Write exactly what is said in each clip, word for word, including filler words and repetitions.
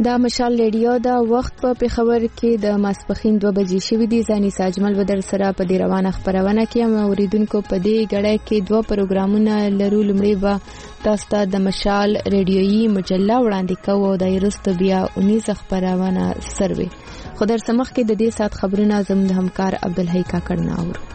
دا مشال ریډیو دا وخت په پیښور کې د ماسپخین دوه بجې شوې دي. ځاني ساجمل ودر سره په دې روانه خبرونه کې هم اوریدونکو په دې غړې کې دوه پروګرامونه لرو. لمړی به تاسو ته د مشال ریډیويي مجله وړاندې کوو او د ایرست بیا انیس خبرونه سروي. خو در سمخ کې د دې سات خبرونه زموږ همکار عبدالحی کاکړ ناور.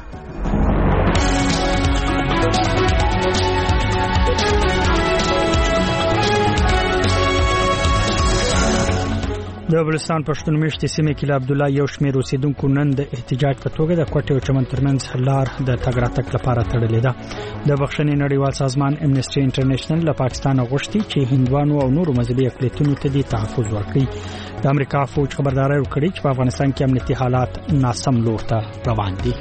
د بلوچستان پښتون میشتې سیمې کې عبد الله یو شمېر اوسیدونکو نن د احتجاج په توګه د کوټې او چمن ترمنځ لار د تګ راتګ لپاره تړلې ده. د بخښنې نړیوال سازمان امنیسټي انټرنیشنل له پاکستان غوښتي چې هندوانو او نورو مذهبي اقلیتونو ته د تحفظ ورکړي. د امریکا فوج خبرداري ورکړي چې په افغانستان کې امنیتي حالات ناسم لور ته روان دي.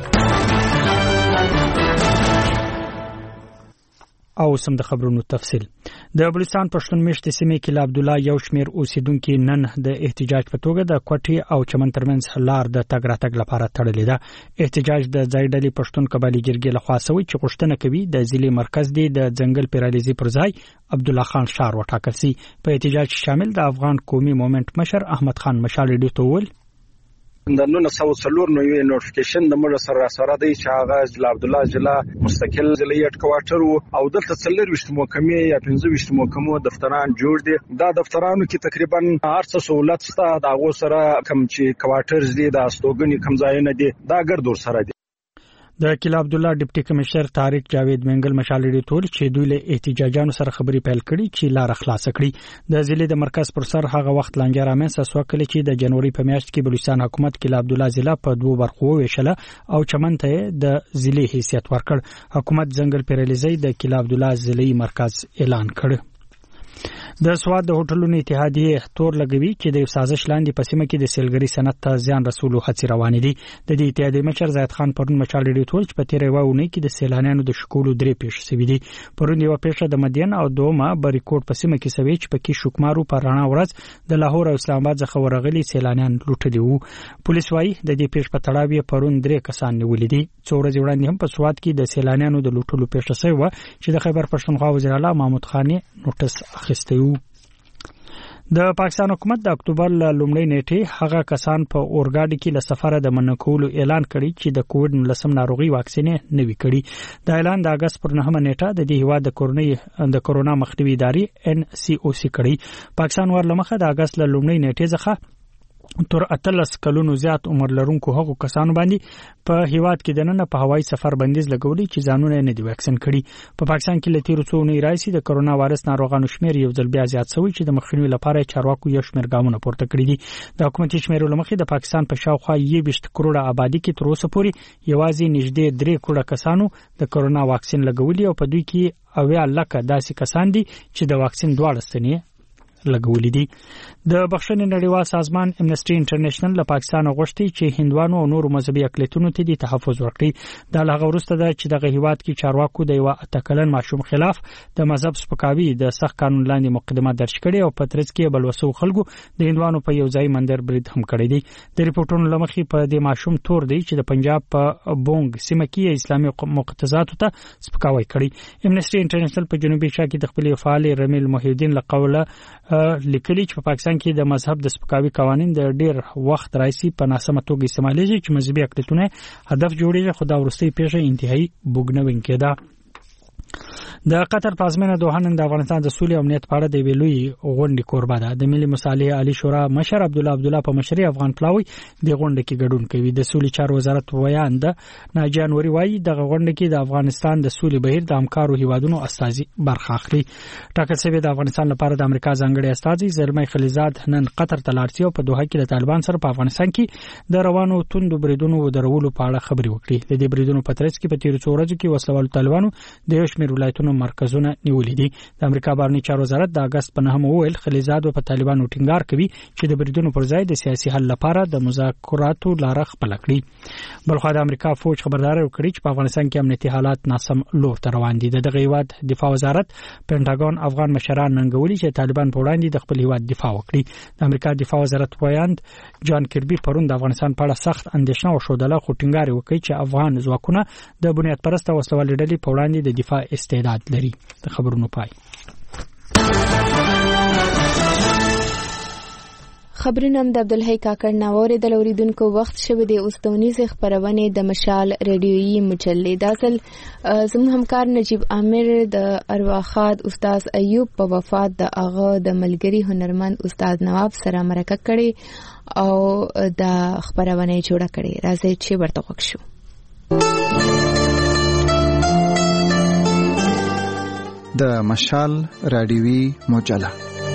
او سم د خبرونو تفصیل. د بلوچستان پښتون میشتې سیمې کې عبد الله یو شمېر اوسیدونکو نن د احتجاج په توګه د کوټې او چمن ترمنځ لار د تګ راتګ لپاره تړلې ده. احتجاج د ځای ډلې پښتون قبایلی جرګې لخوا شوی چې غوښتنه کوي د ضلع مرکز دی د ځنګل پیرالیزي پر ځای عبد الله خان شار وټاکل شي. په احتجاج شامل د افغان قومي مومنت مشر احمد خان مشال ډیو ته ول د نو نسو څلور نوې نوټیفیکیشن د مړه سره سره دی چې هغه جل عبد الله جلا مستقل ځلې کوارټر او دلته څلور وشت محکمې یا پنځه وشت محکمو دفتران جوړ دي. دا دفترانو کې تقریبا هر څه سہولت شته. دا غو سره کم چې کوارټرز دي د استوګنی کم ځایونه دي دا ګردور سره دي. د کلا عبد الله ډیپټي کمشنر طارق جاوید منګل مشال ډیو ټول چې دوی له احتجاجانو سره خبري پیل کړي چې لار خلاص کړي. د ضلع د مرکز پر سر هغه وخت لنګر امنس اسو کله چې د جنوري په میاشت کې بلوچستان حکومت کلا عبد الله ضلع په دوه برخو ویشله او چمن ته د ضلع حیثیت ورکړ. حکومت ځنګل پیرالیزي د کلا عبد الله ضلعي مرکز اعلان کړ. د سواد د هوټلونو اتحادیه تور لګوي چې د سازش لاندې په سیمه کې د سیلګری صنعت ته ځان رسولو هڅې روانې دي. د دې اتحادیه مشر زید خان پرون مشال ډیو ټول چې په تیرې واونه کې د سیلانیانو د شکولو درې پیښې شوې دي. پرون یو پیښه د مدین او دومه بریکوټ په سیمه کې شوې چې پکې شوکمارو پر رڼا ورځ د لاهور او اسلام آباد څخه ورغلي سیلانیان لوټلي وو. پولیس وايي د دې پیښې په تړاو پرون درې کسان نیولې دي. څو ورځې وړاندې هم په سواد کې د سیلانیانو د لوټلو پیښه شوې و چې د خیبر پښتونخوا وزیر اعلی محمود خان نوټس اخیستی و. د پاکستان حکومت د اکتوبر لومړۍ نیټه هغه کسان په اورګاډي کې له سفر د منکولو اعلان کړی چې د کووډ نولس ناروغي واکسین نه وی کړی. د اعلان د اگست پر نهمه نیټه د دې هیواد د کورونی د کورونا مخنیوي ادارې ان سی او سی کړی. پاکستان ورلمخه د اگست لومړۍ نیټه څخه تر اتلس کلونو زیات عمر لرونکو هغو کسانو باندې په هیواد کې دننه په هوایي سفر بندیز لګولې چې ځانونه نه دی واکسین کړي. په پاکستان کې لتیر څو نه راځي د کرونا وایرس ناروغانو شمیر یو ځل بیا زیات شوی چې د مخنیوي لپاره چارواکو یو شمیر ګامونه پورته کړی دي. د حکومتي شمیرو لمخې د پاکستان په شاوخوا یوویشت کروڑه آبادی کې تر اوسه پورې یوازې نږدې درې کروڑه کسانو د کرونا واکسین لګولي او په دوی کې اویا لکه داسې کسان دي چې د واکسین دواړه ستنې لګولې دي. د بخښنې نړیوال سازمان امنیسټي انټرنیشنل له پاکستان غوښتي چې هندوانو او نورو مذهبي اقلیتونو ته د تحفظ ورکړي. دا له هغه وروسته ده چې دغه هیواد کې چارواکو د یو اتکلن ماشوم خلاف د مذهب سپکاوي د سخت قانون لاندې مقدمه درج کړې او په ترڅ کې بلوسو خلکو د هندوانو په یو ځای مندر برید هم کړی دی. د ریپورتونو لمخې په دې ماشوم تور دی چې د پنجاب په بونګ سیمه کې اسلامي مقتضیاتو ته سپکاوی کړی. امنیسټي انټرنیشنل په جنوبي شا کې د خپل فعال رمیل محی الدین له قوله لیکلي چې په پاکستان کې د مذهب د سپکاوي قوانين د ډیر وخت راځي په ناسمه توګه استعمالېږي چې مذهبي اقلیتونه هدف جوړیږي. خو دا ورستۍ پیښه انتهایی بوګنوونکې ده. د قطر پلازمینه دوحه نن د افغانستان د سولې او امنیت په اړه د ویلوي غونډې کوربه ده. د ملي مصالحې عالی شورا مشر عبد الله عبد الله په مشرۍ افغان پلاوی د غونډې کې ګډون کوي. د سولې چارو وزارت ویاند ناجان وری وایي د غونډې کې د افغانستان د سولې بهیر د همکارو هیوادونو استازي برخه اخلي. ټاکل شوی د افغانستان لپاره د امریکا ځانګړي استازي زلمي خلیزاد نن قطر ته لاړ شي او په دوحه کې د طالبان سره په افغانستان کې د روانو توندو بریدونو درولو په اړه خبري وکړي. د دې بریدونو په ترڅ کې په تیر څو ورځو کې وسلوال طالبانو د یو شمېر ولایتونو مرکزونه نیولې دي. د امریکا بهرنی چارو وزارت د اگست په نهمه ویل خلیزاد په طالبانو ټینګار کوي چې د بریدونو پر ځای د سیاسي حل لپاره د مذاکراتو لار خپل کړي. بلخو د امریکا فوج خبرداري وکړي چې په افغانستان کې امنیتي حالات ناسم لور ته روان دي. د دغه هیواد دفاع وزارت پینټاګون افغان مشران ننګولي چې طالبان په وړاندې د خپل هیواد دفاع وکړي. د امریکا دفاع وزارت ویاند جان کربي پرون د افغانستان په اړه سخت اندېښنه وښودله خو ټینګار وکړي چې افغان ځواکونه د بنیاد پرسته وسلوال ډلې په وړاندې د دفاع استعداد لري. د خبرونو پای. خبرونه د عبدالحی کاکړ ناوړه د اوریدونکو وخت شوه د اوستونیز خبرونه د مشال ریډیویي مجلې د اصل زموږ همکار نجیب عامر د ارواخاد استاد ایوب په وفات د هغه د ملګری هنرمند استاد نواب سره مرکه کړي او د خبرونه جوړه کړي راځي چې ورته وښیو. د مشال ریډیویي مجله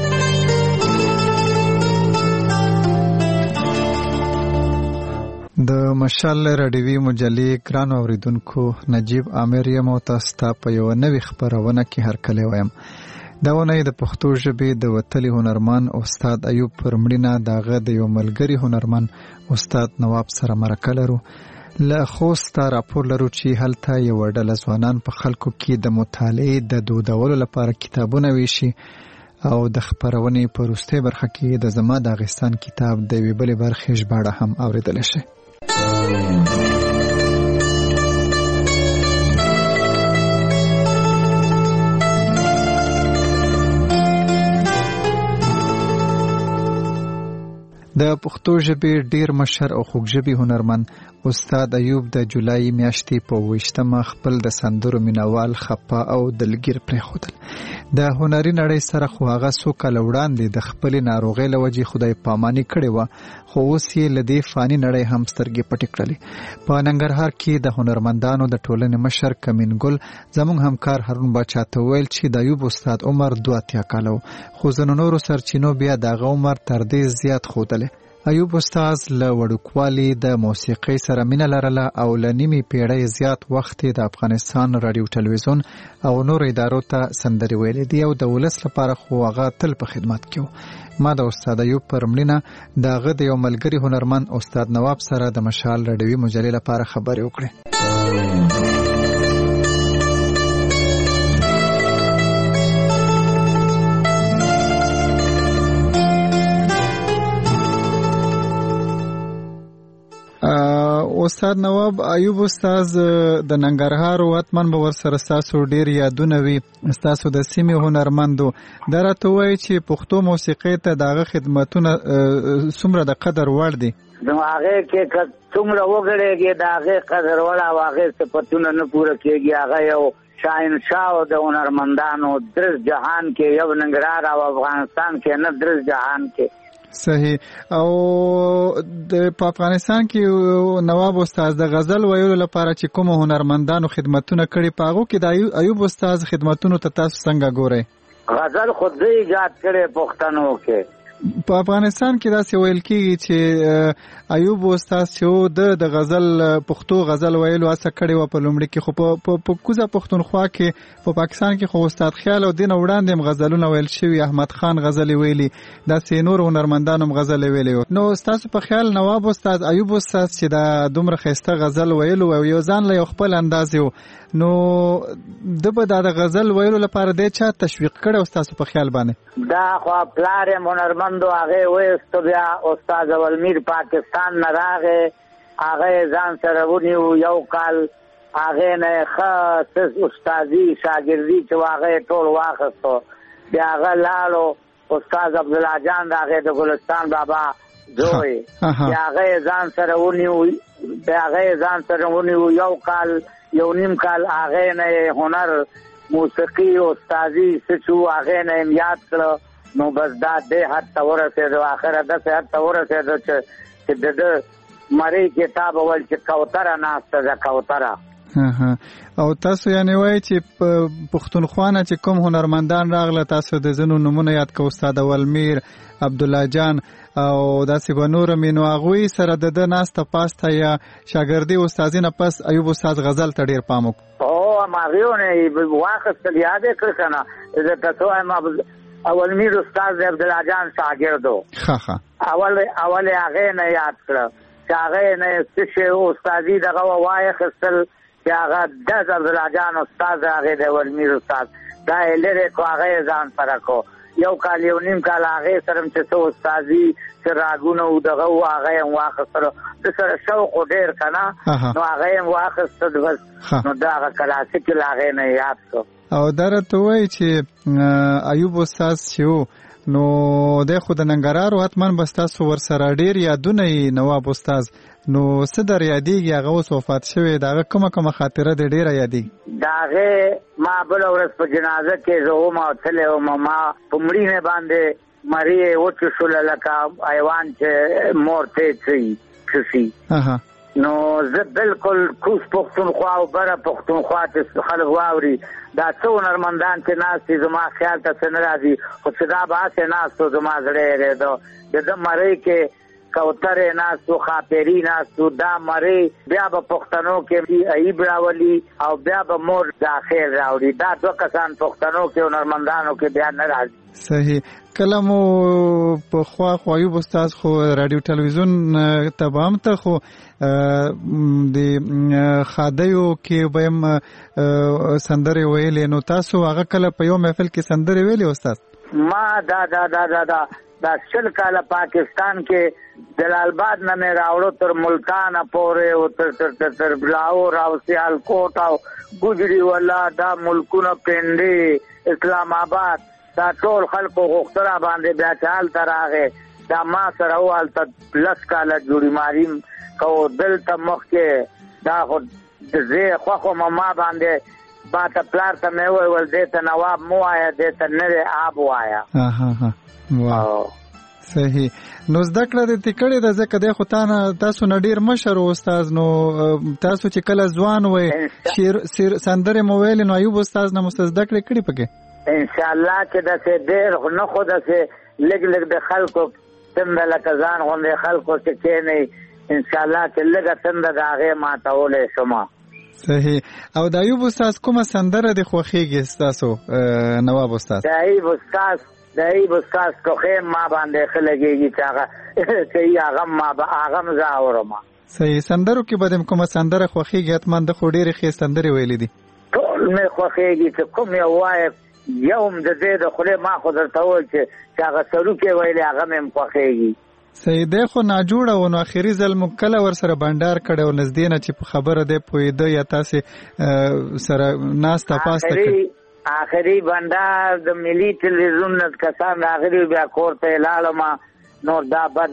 د مشال ریډیویي مجلې ګران اوریدونکو نجیب عامر یم او تاسو ته په یو نوې خبرونه کې هرکلی وایم. دا ونه د پښتو ژبې د وتلي هنرمند استاد ایوب پر مړینه دغه د یو ملګری هنرمند استاد نواب سره مرکه لرو. له خوسته راپور لرو چې هلته یو ډله ځوانان په خلکو کې د مطالعې د دودولو لپاره کتابونه ویشي او د خبرونې په وروستۍ برخه کې د زما د افغانستان کتاب د یوې بلې برخې ژباړه هم اورېدلی شي. د پښتو ژبې ډیر مشهور او خوږژبی هنرمند استاد ایوب د جولای میاشتې په ویشتمه خپل د سندرو مینوال خپه او دلګیر پرېښودل. د هنري نړۍ سره خو هغه څو کاله وړاندې د خپلې ناروغۍ له وجې خدای پاماني کړې وه، خو اوس یې له دې فاني نړۍ هم سترګې پټې کړلې. په ننګرهار کې د هنرمندانو د ټولنې مشر کمین ګل زموږ همکار هارون باچا ته ویل چې د ایوب استاد عمر دوه اتیا کاله و، خو ځینو نورو سرچینو بیا دغه عمر تر دې زیات ښودلی. ایوب استاد له وړوکوالي د موسیقۍ سره مینه لرله او له نیمې پیړۍ زیات وخت د افغانستان رادیو ټلویزیون او نور ادارو ته سندرې ویلې دي او د ولس لپاره خو هغه تل په خدمت کې و. ما د استاد ایوب پر مړینه د هغه د یو ملګري هنرمند استاد نواب سره د مشال ریډیویي مجلې لپاره خبرې وکړې. استاد نواب ایوب استاد د ننګرهار وطن به ورسره تاسو ډیر یادونه وي، تاسو د سیمې هنرمندو درته وایي چې پښتو موسیقۍ ته دغه خدمتونه څومره د قدر وړ دي. نو هغه کې څومره وګړيږي د هغه قدر وړ او هغه صفاتونه نه پوره کېږي. هغه یو شاهنشاه د هنرمندانو درس جهان کې، یو ننګرهار او افغانستان کې نه درس جهان کې. صحیح. او د افغانستان کې نواب استاد د غزل ویلو لپاره چې کوم هنرمندانو خدمتونه کړي په هغه کې د ایوب استاد خدمتونو ته تاسو څنګه ګورئ؟ غزل خود دې ایجاد کړي پښتنو کې. په افغانستان کې داسې ویل کېږي چې ایوب استاد چې د د غزل پښتو غزل ویلو هڅه کړې وه په لومړي کې، خو په کوزه پښتونخوا کې په پاکستان کې خو استاد خیال او دین وړاندې هم غزلونه ویل شوي، احمد خان غزلې ویلي، داسې نور هنرمندانو هم غزلې ویلې وو. نو ستاسو په خیال نواب استاد ایوب استاد چې دا دومره ښایسته غزل ویلو او یو ځان له یو خپل اندازې و، نو د به دا د غزل ویلو لپاره دی چا تشویق کړی ستاسو په خیال باندې؟ دا خو پلار یې هنرمندو هغه وایستو، بیا استاد اولمیر پاکستان نه راغی، هغه ځان سره ونیو یو کال، هغه نه ښه استادي شاګردي چې هغه ټول واخیستو. بیا هغه لاړو استاد عبدالله جان راغی د ګلستان بابا زوی، بیا هغه ځان سره ونیو بیا هغه ځان سره ونیو یو کال یو نیم کال، هغه نه هنر موسیقي استادي سچو هغه نه یاد کړو. نو بس دا دې حد ته ورسېدو، آخره داسې حد ته ورسېدو چې چې د ده مرۍ کتاب ول چې کوتره ناسته ده کوتره. او تاسو یعنې وایي چې پښتونخوا نه چې کوم هنرمندان راغله تاسو د ځینو نومونه یاد کړو، استاد اولمیر، عبدالله جان او داسې به نور مې، نو هغوی سره د ده ناسته پاسته یا شاګردي استادي نه پس ایوب استاد غزل ته ډېر پام وکړو. او هغې نه واخیستل، یاد یې کړ که نه؟ زه درته وایم اولمیر استاد د عبدالله جان شاګرد و، اول اول هغې نه یاد کړه چې هغې نه څه شی استادي دغه واخیستل چې هغه د عبدالله جان استاد هغې د اولمیر استاد دا یې لرې کړو، هغه یې ځان سره کړو. یو کال یو نیم کال هغې سره چې څه استادي چې راګونه و دغه و هغه یې هم واخیستلو. د سره شوق و ډېر که نه، نو هغه یې هم واخیستل، بس نو دا هغه کلاسیکل هغې نه یاد کړو. او دا راته وایي چې ایوب استاد چې و نو د خود ننګرهار حتمان بستاسو ور سره ډیر یادونه نواب استاد نو صدر یادېږي هغه اوس وفات شوی دا کومه کومه خاطره د ډیره یادېږي داغه ما بل ورځ په جنازه کې زه ما تله ما ما پمړی نه باندې مری او چې شول لکه ایوان چې مورته چي کسي اها نو زه بالکل کوس پښتونخوا او بره پښتونخوا چې خلک واوري دا څو نرمندان چې ناس دي زما خیال ته څنګه راځي خو چې دا باسه ناس ته زما زړه لري د مری کې کوتره ناسو خاپری ناسو دا مری بیا په پښتنو کې ایب راولي او بیا به مور داخل راوړي دا دوه کسان پښتنو کې او نرمندانو کې بیا نه راځي صحیح کلمو په خوا خو ایوب استاد خو رادیو ټلویزیون تبام ته خو د خادیو کې بهم سندره ویلې نو تاسو هغه کله په یو محفل کې سندره ویلې استاد ما دا دا دا دا دا دا شل کاله پاکستان کې جلال آباد نه مې راوړو تر ملتان پورې او تر تر تر تر لاهور او سیالکوټ او ګجری ولا دا ملکونه پندې اسلام آباد دا ټول خلکو غوښتنه باندې بیا چال تراغه دا ما سره وال ته لس کاله جوړی ماریم کو دل ته مخ کې دا خو زه خو خو ما باندې با ته پلار ته مې وای ول دې ته نواب مو آیا دې ته نه آب وایا ها ها ها واو صحیح نو زده کړه د تکړه د زکه د خدانه تاسو نډیر مشر استاد نو تاسو چې کله ځوان وې شیر سندره موبایل نو ایوب استاد نه مستزده کړی کړی پکې ان شاء الله چې د څه ډیر نه خو د څه لګ لګ د خلکو څنګه لکه ځان غونډه خلکو چې کې نه ان شاء الله چې لګ څنګه داغه ما تاولې شما صحیح او د ایوب استاد کومه سندره د خوخیږي تاسو نواب استاد د ایوب استاد د ایوب استاد کوخه ما باندې خلګيږي چې هغه چې هغه ما به هغه مزاورم صحیح سندرو کې بدم کومه سندره خوخیږي اتمن د خډيري خې سندره ویلې دي ټول مې خوخیږي چې کوم یو وای یوم د دې د خله ما خو درته وای چې هغه سرو کې ویلې هغه مې خوخیږي صحیح ده خو نا جوړه و نو اخیری ځل مکله ور سره بندر کړه او نزدې نه چې خبره ده پویده یا تاسو سره ناس تاسو ته آخری بندر د ملي ټلویزیون نت کسان آخری بیا کوړته لاله ما نو دا بد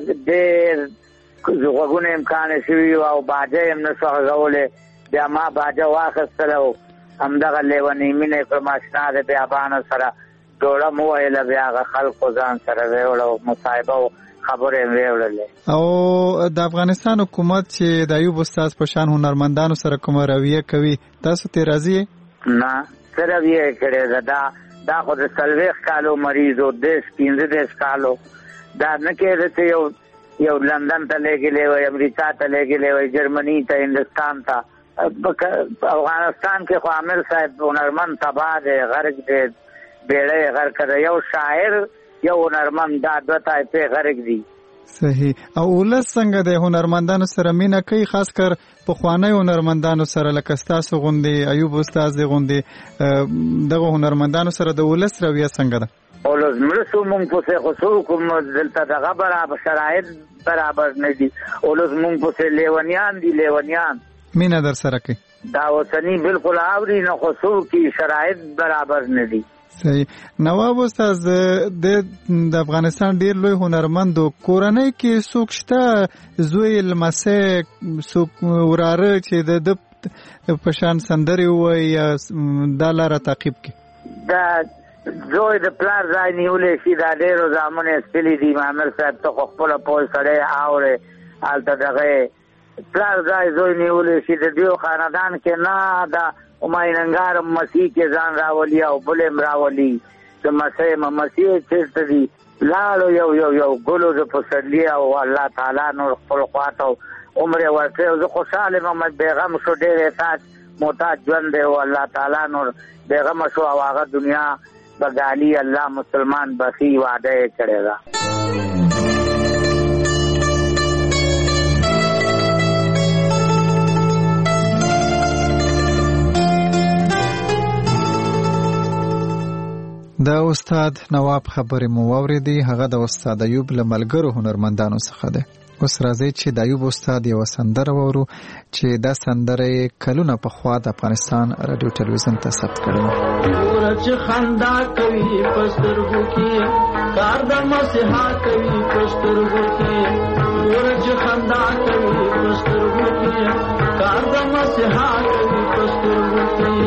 ډېر زغونه امکان شوی او باجه هم نشو غولې بیا ما باجه واخستلو همدغه لیونی مینه په ماشنا د بیابان سره ټوله مو ویل بیا خلکو ځان سره ویوړو مصاحبه خبره ویوړل او د افغانستان حکومت چې د ایوب استاد په شان هنرمندانو سره کوم رویه کوي تاسو ته راضی نه سره یې کړی دا دا خو د سلويخ کالو مریض او دیش پینځه دیش کالو دا نه کېږي چې یو یو لندن ته لګلې وي امریکا ته لګلې وي جرمني ته هندستان ته افغانستان کې خو عامر صاحب هنرمند تبا دی غرق دی بیړې غر کړی یو شاعر یو هنرمند دا دوه ته غرق دی صحیح او ولس څنګه د هنرمندانو سره مینا کوي خاص کر په خوانی هنرمندانو سره لکه تاسو غوندي ایوب استاد غوندي دغه هنرمندانو سره د ولس رویه څنګه ده اولز مرسو مونږ په خصوص کوم دلته دغه برابر شرایط برابر نه دي اولز مونږ په لیونیان دي لیونیان مینا در سره کوي دا وسنی بالکل اوري نه خصوص کی شرایط برابر نه دي صحیح نواب استاد د افغانستان ډیر لوی هنرمند کورنۍ کې څوک شته زوی لمسه څوک وراره چې د پشان سندري وای یا د لاره تعقیب کې دا زوی د پلار ځای نیولې شي دا ډیرو ځامنه سپلی دی مامر صاحب ته خپل پول سره اوره الته دغه پلار ځای زوی نیولې شي د دیو خاندان کې نه دا ومایننګار مسیح کې ځان راولي او بلم راولي چې مسیح مسیح چې دی لاړو یو یو یو ګلو د پسرلی او الله تعالی نور خپل خواته عمر ورته زه خوشاله محمد بیغم شو ډېر احساس محتاج ژوند دی او الله تعالی نور بیغم شو او هغه دنیا بغالی الله مسلمان بخي وعده کړی دا د استاد نواب خبرې مو واورېدې هغه د استاد ایوب له ملګرو هنرمندانو څخه ده اوس راځي چې د ایوب استاد یو سندره وورو چې دا سندره کلونه پخوا د افغانستان رادیو ټلویزیون ته ثبت کړې ورچ خندا کوي پسترګو کې کار د مسیحا کوي پسترګو کې ورچ خندا کوي پسترګو کې کار د مسیحا کوي پسترګو کې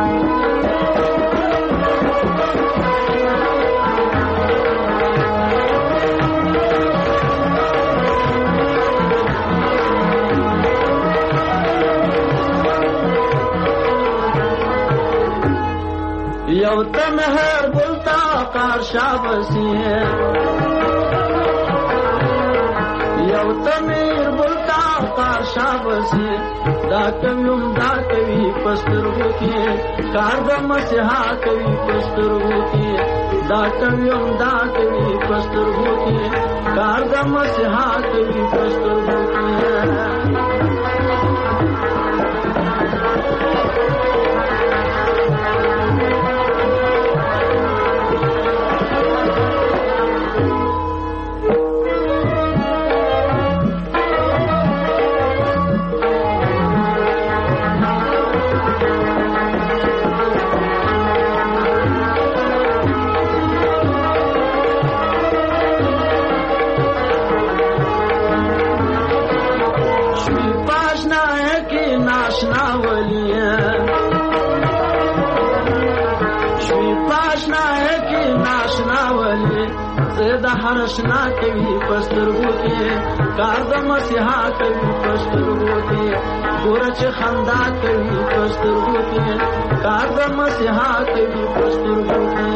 یو تمہر بلتا کار شابسی یو تمہر بلتا کار شابسی دا کمیوم دا کوي پسترغو کې کار د مسیحا کوي پسترغو کې دا کمیوم دا کوي پسترغو کې کار د مسیحا کوي پسترغو کې حرشنا کوي پسترغو کې کار د مسیحا کوي پسترغو کې ګورچ خندا کوي پسترغو کې کار د مسیحا کوي پسترغو کې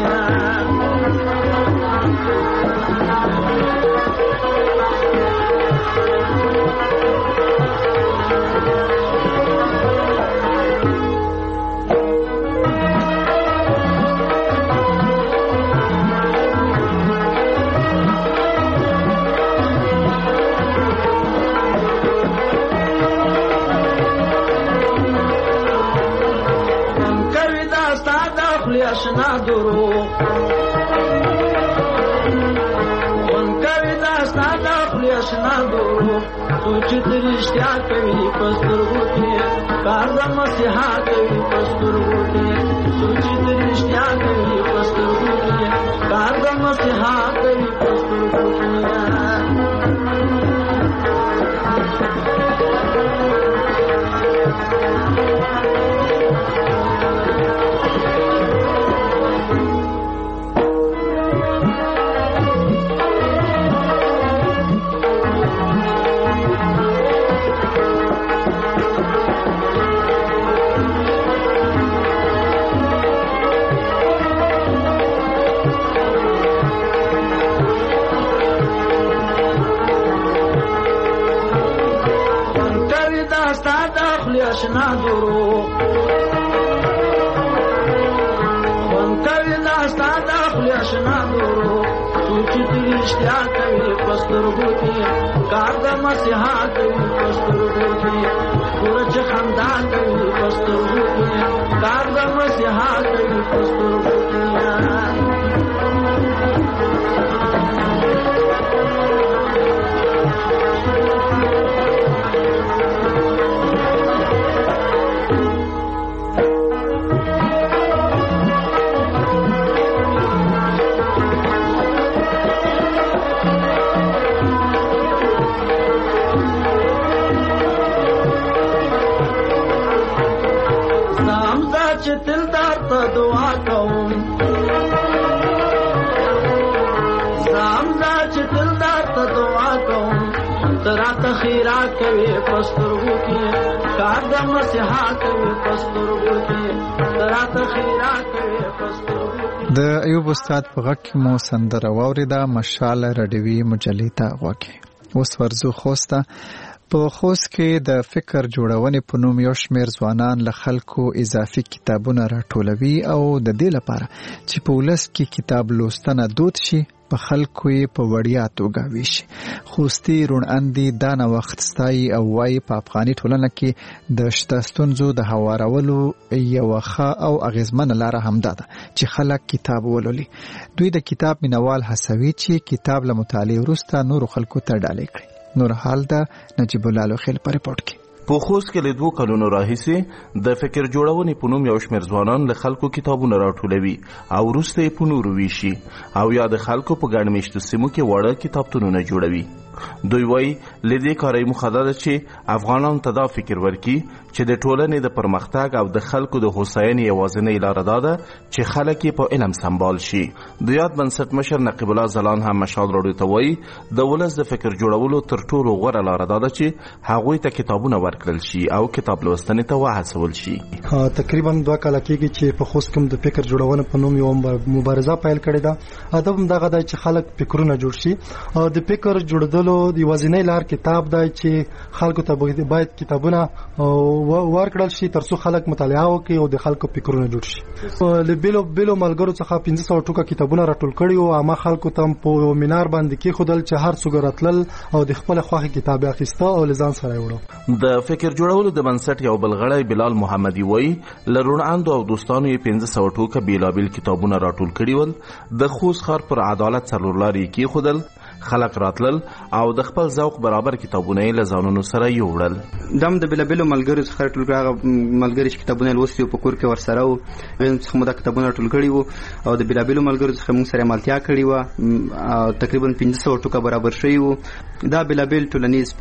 اشنا درو ون کوي دا ستاسو خپل اشنا درو سوچ درشتیا کوي پسترغو کې کار د مسیحا کوي پسترغو کې سوچ درشتیا کوي پسترغو کې کار د مسیحا کوي پسترغو کې اشنا درو ون کوي دا ستاسو خپل اشنا درو سوچ درشتیا کوي پسترغو کې کار د مسیحا کوي پسترغو کې ورچ خندا کوي پسترغو کې کار د مسیحا کوي پسترغو کې دلدار ته دعا کوم زامزا چې دلدار ته دعا کوم تراته خیرا کوي پسترغو کې کار د مسیحا کوي پسترغو کې تراته خیرا کوي پسترغو کې د ایوب استاد په غږ کې مو سندره واوریده مشال رډیوي مجلې ته غوږی اوس ورزو خوسته په خوست کې د فکر جوړونې په نوم یو شمېر ځوانان له خلکو اضافي کتابونه راټولوي او د دې لپاره چې په ولس کې کتاب لوستنه دود شي په خلکو یې په وړیا توګه ویشي. خوستي روڼ اندي دا نوښت ستایي او وایي په افغاني ټولنه کې د شته ستونزو د هوارولو یوه ښه او اغېزمنه لاره همدا ده چې خلک کتاب ولولي. دوی د کتاب مینوال هڅوي چې کتاب له مطالعې وروسته نورو خلکو ته ډالۍ کړي. نور حال ده نجیب الله لوخیل په رپورټ کې. په خوست کې له دوه کلونو راهیسې د فکر جوړونې په نوم یو شمېر ځوانان له خلکو کتابونه راټولوي او وروسته یې په نورو ویشي او یا د خلکو په ګڼ مېشتو سیمو کې واړه کتابتونونه جوړوي. دوی وایي له دې کارۍ موخه دا ده چې افغانانو ته دا فکر ورکړي چې د ټولنې د پرمختګ او د خلکو د هوساینې یوازینۍ لاره دا ده چې خلک یې په علم سمبال شي. د یاد بنسټ مشر نقیب الله ځلان هم مشال راډیو ته وایي د ولس د فکر جوړولو تر ټولو غوره لاره دا ده چې هغوی ته کتابونه ورکړل شي او کتاب لوستنې ته وهڅول شي. تقریبا دوه کاله کېږي چې په خوست کې د فکر جوړونه په نوم یو مبارزه پیل کړې ده. هدف هم دغه دی چې خلک فکرونه جوړ شي. د فکر جوړېدلو د یوازینۍ لار کتاب دی چې خلکو ته باید کتابونه ورکړل شي ترڅو خلک مطالعه وکړي او د خلکو فکرونه جوړ شي. له بیلو بیلو ملګرو څخه پنځه سوه ټوکه کتابونه راټول کړي او عامه خلکو ته په مینار باندې کېښودل چې هر څوک راتلل او د خپل خوښې کتاب اخیسته او له ځان سره یې وړه. د فکر جوړولو د بنسټ یو بل غړی بلال محمدي وایي له روڼاندو او دوستانو یې پنځه سوه ټوکه بېلابېل کتابونه راټول کړي ول. د خوست ښار پر عدالت څلور لارې یې کېښودل، خلک راتلل او د خپل ذوق برابر کتابونه یې له ځانونو سره یوړل. دم د بېلابېلو ملګرو څخه راټول کړي، هغه ملګري چې کتابونه یې لوستي وو په کور کې ورسره وو، هغوی څخه مو دا کتابونه راټول کړي وو او د بېلابېلو ملګرو څخه موږ سره ملتیا کړې وه. تقریبا پنځه سوه ټوکه برابر شوي وو. دا بېلابېل ټولنیز،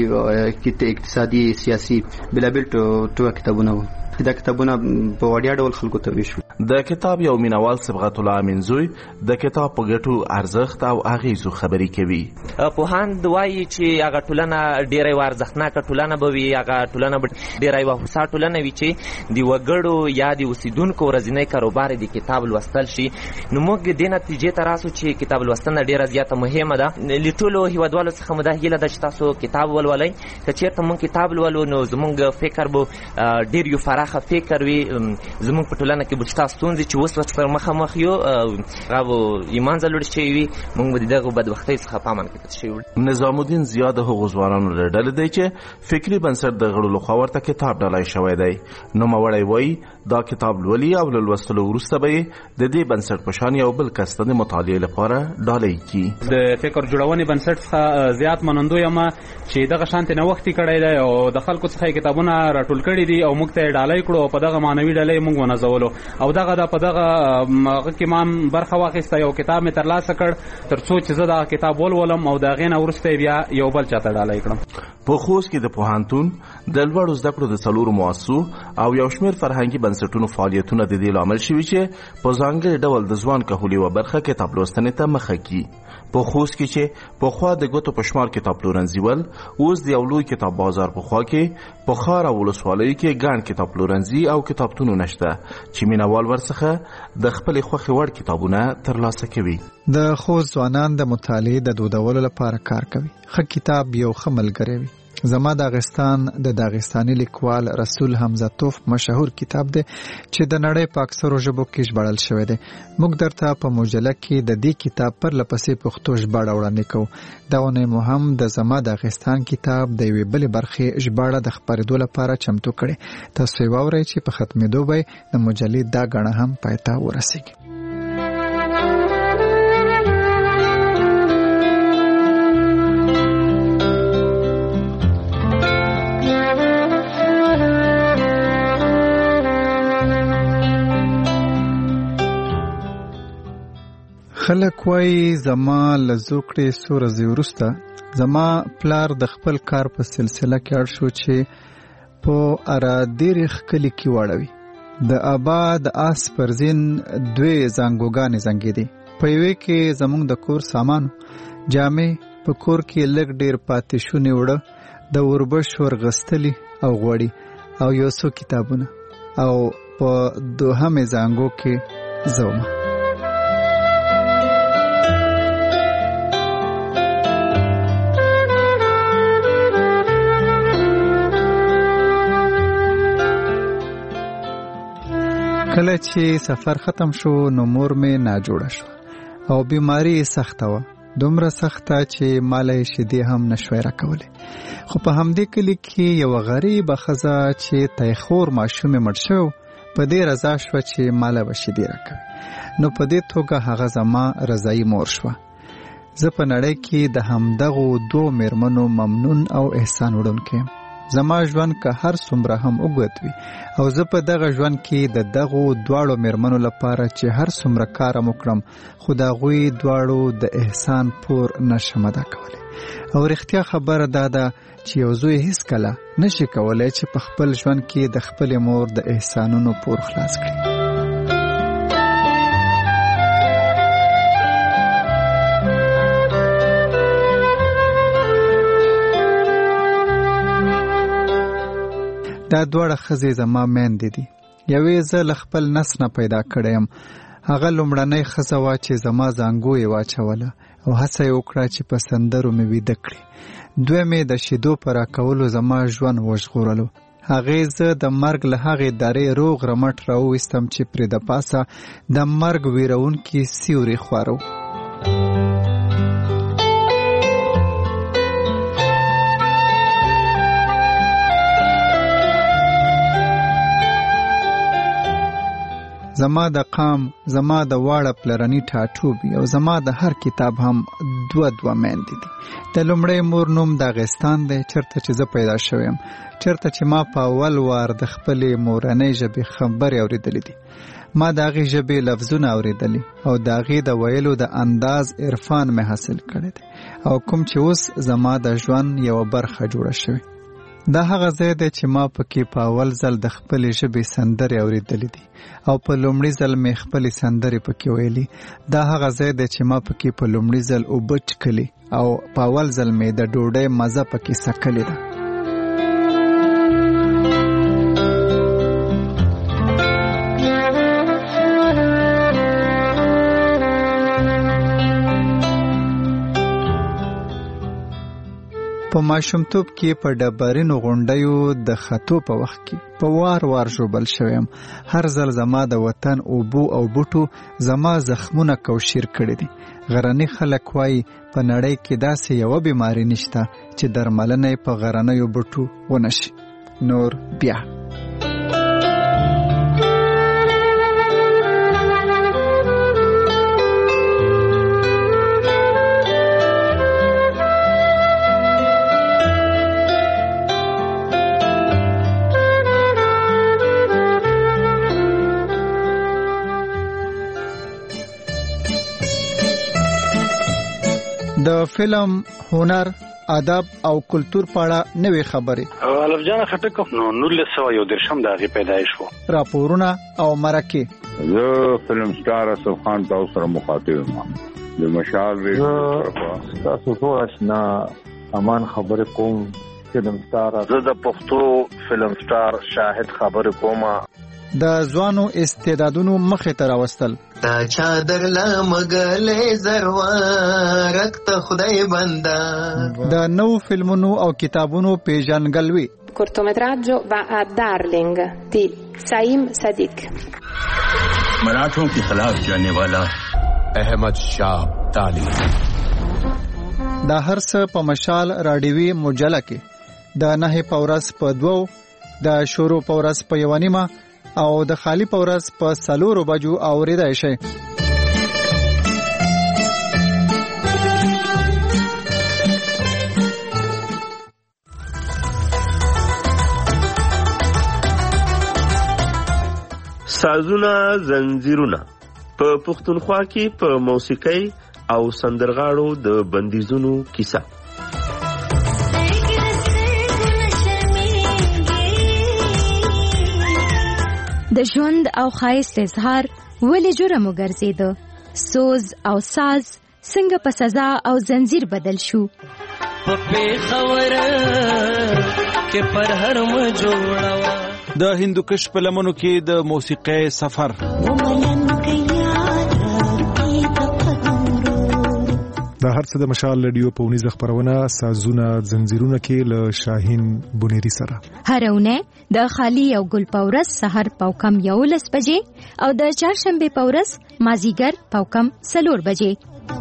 فرهنګي، اقتصادي، سیاسي بېلابېل ټوکه کتابونه وو. دا کتابونه په وړیا ډول خلکو ته ویشو. د کتاب یو مینوال صبغت الله امینزوی د کتاب په ګټو، ارزښت او اغیزو خبرې کوي. پوهاند وایي چې هغه ټولنه ډېره یوه ارزښتناکه ټولنه به وي، هغه ټولنه به ډېره یوه هوسا ټولنه وي چې د وګړو یا د اوسېدونکو ورځنی کاروبار د کتاب لوستل شي. نو موږ دې نتیجې ته راسو چې کتاب لوستنه ډېره زیاته مهمه ده. له ټولو هېوادوالو څخه مو دا هیله ده چې تاسو کتاب ولولئ. که چېرته موږ کتاب لولو نو زموږ فکر به ډېر یو فراخه فکر وي. زموږ په ټولنه کې به شته ستونزې چې اوس ورسره مخامخ یو، هغه به ایمان ځلوړ شوي وي، موږ به د دغو بدبختۍ څخه په امن کې پاتې شوي وو. نظام الدین زیاد د هغو ځوانانو له ډلې دی چې فکري بنسټ د غړو لخوا ورته کتاب ډالۍ شوی دی. نوموړی وایي دا کتاب لولي او له لوستلو وروسته به یې د دې بنسټ په شان یو بل کس ته د مطالعې لپاره ډالۍ کړي. د فکر جوړونې بنسټ څخه زیات منندو یم چې دغه شانتې نوښت یې کړی دی او د خلکو څخه یې کتابونه راټول کړي دي او موږ ته یې ډالۍ کړو او په دغه معنوي ډالۍ موږ ونازولو او دغه د په دغه هغه کې ما برخه واخیسته. یو کتاب مې ترلاسه کړ تر څو چې زه دغه کتاب ولولم او د هغې نه وروسته بیا یو بل چاته ډالۍ کړم. په خوست کې د پوهنتون د لوړو زده کړو د څلورو مؤسسو او یو شمېر فرهنګي بنسټونو فعالیتونه د دې لامل شوي چې په ځانګړي ډول د ځوان کهولي یوه برخه کتاب لوستنې ته مخه کړي. په خوست کې چې پخوا د ګوتو په شمار کتاب پلورنځي ول، اوس د یو لوی کتاب بازار په خوا کې په ښار او ولسوالیو کې ګڼ کتاب پلورنځي او کتابتونونه شته چې مینوال ورڅخه د خپلې خوښې وړ کتابونه ترلاسه کوي. د خوست ځوانان د مطالعې د دودولو لپاره کار کوي. ښه کتاب یو ښه ملګری وي. زما داغستان د داغستاني لیکوال رسول حمزه توف مشهور کتاب دی چې د نړۍ په اکثرو ژبو کې ژباړل شوی دی. موږ درته په مجله کې د دې کتاب پر لپسې پښتو ژباړه وړاندې کوو. دا اونۍ مو هم د زما داغستان کتاب د یوې بلې برخې ژباړه د خپرېدو لپاره چمتو کړې. تاسو یې واورئ چې په ختمېدو به د مجلې دا ګڼه هم پای ته ورسېږي. خلک وایي زما له زوکړې څو ورځې وروسته زما پلار د خپل کار په سلسله کې اړ شو چې په ارادېرې ښکلي کې واړوي. د آباد آس پر زین دوې زانګوګانې زنګېدې. په یوې کې زموږ د کور سامانو، جامې، په کور کې لږ ډېر پاتې شونې وړه، د وربشو ورغستلي او غوړي او یو څو کتابونه، او په دوهمې زانګو کې زه وم. کله چې سفر ختم شو نو مور مې ناجوړه شو او بیماری یې سخته وه، دومره سخته چې ماله یې شیدې هم نشوی راکولی. خو په همدې کلي کې یوه غریبه ښځه چې تیخور ماشوم یې مړ شوی په دې رضا شوه چې ماله به شیدې راکوي. نو په دې توګه هغه زما رضایي مور شوه. زه په نړۍ کې د همدغو دوو میرمنو ممنون او احسان وړونکی یم. زما ژوند که هر څومره هم اوږد وي او زه په دغه ژوند کې د دغو دواړو میرمنو لپاره چې هر څومره کار وکړم خو د هغوی دواړو د احسان پور نشم ادا کولی. او رښتیا خبره دا ده چې یو زوی هیڅکله نشي کولی چې په خپل ژوند کې د خپلې مور د احسانونو پور خلاص کړي. دا دواړه ښځې زما میندې دي. یوې زه له خپل نس نه پیدا کړی یم. هغه لومړنۍ ښځه وه چې زما زانګو یې واچوله او هڅه یې وکړه چې په سندرو مې ویده کړي. دویمې د شیدو په راکولو زما ژوند وژغورلو. هغې زه د مرګ له هغې درې روغ رمټ راوویستم چې پرې د پاسه د مرګ ویرونکي سیوري خواره و. زما د قام، زما د واړه پلرني ټاټوبي او زما د هر کتاب هم دوه دوه میندې دي. د لومړۍ مور نوم داغستان دی، چېرته چې زه پیدا شویم، چېرته چې ما په اول وار د خپلې مورنۍ ژبې خبرې اورېدلې دي. ما د هغې ژبې لفظونه اورېدلي او د هغې د ویلو د انداز عرفان مې حاصل کړی دی او کوم چې اوس زما د ژوند یوه برخه جوړه شوې. دا هغه ځای دی چې ما پکې په اول ځل د خپلې ژبې سندرې اورېدلې دي او په لومړي ځل مې خپلې سندرې پکې ویلي. دا هغه ځای دی چې ما پکې په لومړي ځل اوبه چکلي او په اول ځل مې د ډوډۍ مزه پکې څکلې ده. په ماشومتوب کې په ډبرینو غونډیو د خطو په وخت کې په وار وار ژوبل شویم. هر ځل زما د وطن اوبو او بوټو زما زخمونه کوشیر کړي دي. غرني خلک وایي په نړۍ کې داسې یوه بیماری نشته چې درملنه یې په غرنیو بوټو ونشي. نور بیا د فلم، هنر، ادب او کلتور په اړه نوې خبرې. الف جان خټک نو نولس سوه یو دېرشم د هغې پیدایش و. راپورونه او مرکې. زه فلم سټار اسف خان تاسو سره مخاطب یم. د مشال ریډیو تاسو ټول آشنا امان خبرې کوم. فلم سټار زه د پښتو فلم سټار شاهد خبرې کوم. د ځوانو استعدادونو مخې ته راوستل. تا چادر لمګلې زروارک ته خدای بندا. د نو فلمونو او کتابونو پیژنګلوي. cortometraggio va a Darling di Saim Sadiq. मराठों के खिलाफ जाने वाला अहमद शाह ताली. دا هر څه په مشال راډیوي مجله کې د نهه پورس په دوو، د شروع پورس په یو نیمه او د خالی پورس په سلورو بجو اوریدای شي. سازونه زنجیرونه په پښتونخوا کې په موسیقۍ او سندرغاړو د بندیزونو کیسه. د ژوند او ښایست اظهار ولې جرم وګرځېده؟ سوز او ساز څنګه په سزا او زنجیر بدل شو؟ په پیښور کې پر هر م جوړوا د هندوکش په لمنو کې د موسیقۍ سفر. دا هر څه د مشال رادیو په ونیزه خبرونه سازونه زنجیرونه کې له شاهین بنيري سره هر اونۍ د خالی او ګل پورس سحر پاوکم یولس بجې او د چهارشنبه پورس مازیګر پاوکم سلور بجې.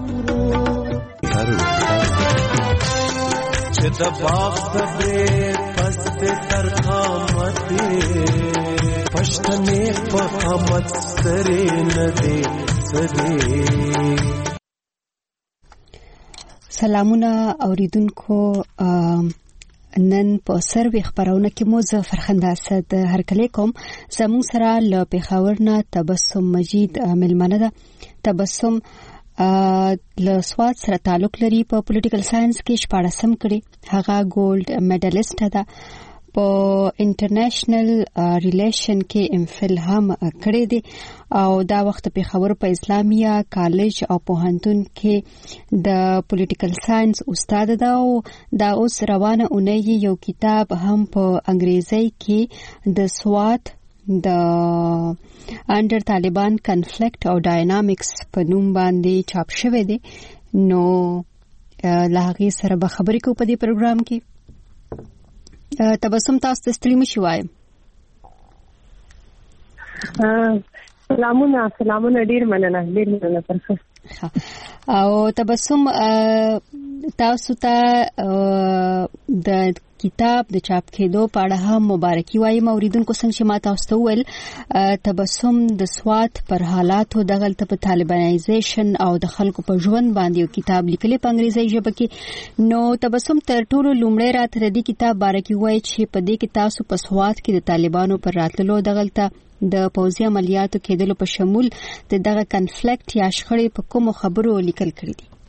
چې د باغ په پس تر قامت پښتنې په قامت سره نه دي سدي. سلامونه اوریدونکو، نن په سروي خبرونه کې مو زه فرخنده اسد هرکلی کوم. زموږ سره له پېښور نه تبسم مجید ملمنه ده. تبسم له سواد سره تعلق لري، په پولیټیکل ساينس کې شپاړسم کړي، هغه ګولډ میډالیسټ ده. په انټرنیشنل ریلیشن کې ام فل هم کړی دی او دا وخت په خبر په اسلامیه کالج او پوهنتون کې د پولیټیکل ساينس استاد ده او دا اوس روانه اونۍ یو کتاب هم په انګریزي کې د سواد د انډر طالبان کنفلیکټ او ډاینامیکس په نوم باندې چاپ شوی دی. نو لاغي سره به خبرې کوو په دې پروګرام کې. تبسم تاسو ته ستړي مشي وایم. سلامونه سلامونه ډیر مننه ډیر مننه پرخه. او تبسم تاسو ته د کتاب د چاپ کېدو په اړه هم مبارکي وایم. اوریدونکو څنګه چې ما تاسو ته وویل تبسم د سواد پر حالاتو دغلته په طالبانایزیشن او د خلکو په ژوند باندې یو کتاب لیکلی په انګریزي ژبه کې. نو تبسم تر ټولو لومړی راته د دې کتاب بارکي وایي چې په دې کې تاسو په سواد کې د طالبانو پر راتللو دغلته د پوځي عملیاتو کېدلو په شمول د دغه کنفلیکټ یا شخړې په کومو خبرو لیکل کړی دي.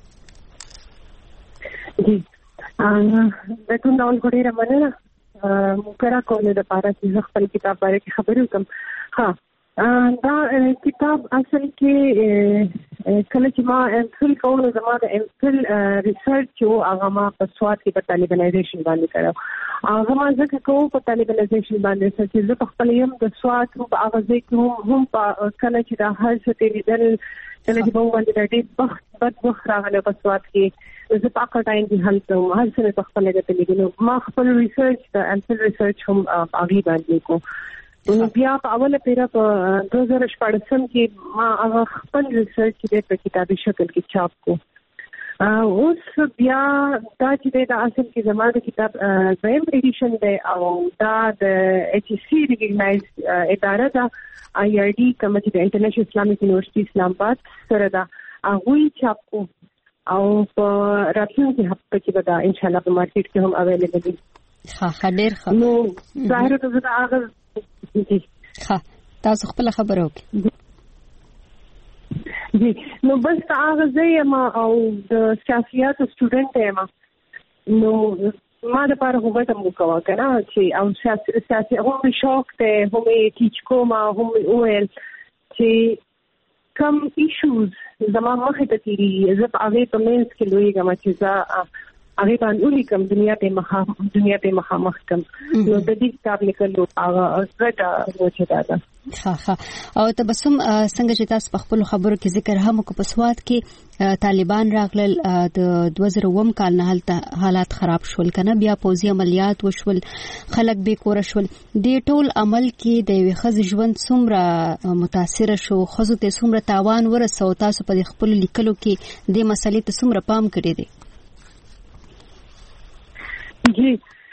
جی د ټول ډول غوړي رمنه مکرا کولې د پاره چې خپل کتاب باندې کې خبرې وکم. ها دا کتاب اصل کې کله چې ما امفل کوم زما د امفل ریسرچ او هغه ما په سواد کې په طالبانایزیشن باندې کړو. هغه ما ځکه کوم په طالبانایزیشن باندې چې زه په خپل یم د سواد په هغه ځای کې هم په کله چې د هر څه تیریدل کله چې په باندې د دې بخت بد بخ راغله په سواد کې زه په هغه ټایم کې هلته هر څه په خپل لګته لیکلو. ما خپل ریسرچ د امفل ریسرچ هم هغه باندې کو. بیا په اوله پیرا په دوه هزار شپږم کې ما هغه خپل ریسرچ د کتابي شکل کې چاپ کو. اوس بیا دا چې د اصل کې زموږ د کتاب دویم ایډیشن دی او دا د ایچ سی ریکګنایز اداره ده آی آر ډي کوم چې د انټرنیشنل اسلامیک یونیورسيټي اسلام آباد سره ده هغه چاپ کو او په راتلونکي هفته کې به دا ان شاء الله په مارکیټ کې هم اویلیبل وي. ښه ښه ډېر ښه. نو ظاهر ته دا هغه ښه تاسو خپل خبرو وکړئ. جی نو بس هغه ځای ما او د سیاسيات سټوډنټ یم. نو ما د پاره هغه ته مو کوه کنه چې او سیاسي سیاسي هم شوق ته هم ټیچ کوم هم اویل چې کم ایشوز زما مخه ته تیری زه په هغه په منځ کې لوی ګم چې زه هغه باندې ولیکم دنیا په مخه دنیا په مخه مخ کم. نو د دې کتاب لیکلو هغه زړه وچه ده. ها ها او تبسم څنګه چې تاسو په خپل خبرو کې ذکر هم کو په سواد کې طالبان راغلل د دوه زره اووه کال نه حالات خراب شول کنه، بیا پوځي عملیات وشول، خلک به کور شول. د ټول عمل کې د یو خز ژوند څومره متاثر شو، خزو ته څومره تاوان ورسو، تاسو په خپل لیکلو کې د مسلې ته څومره پام کړی دی؟ جی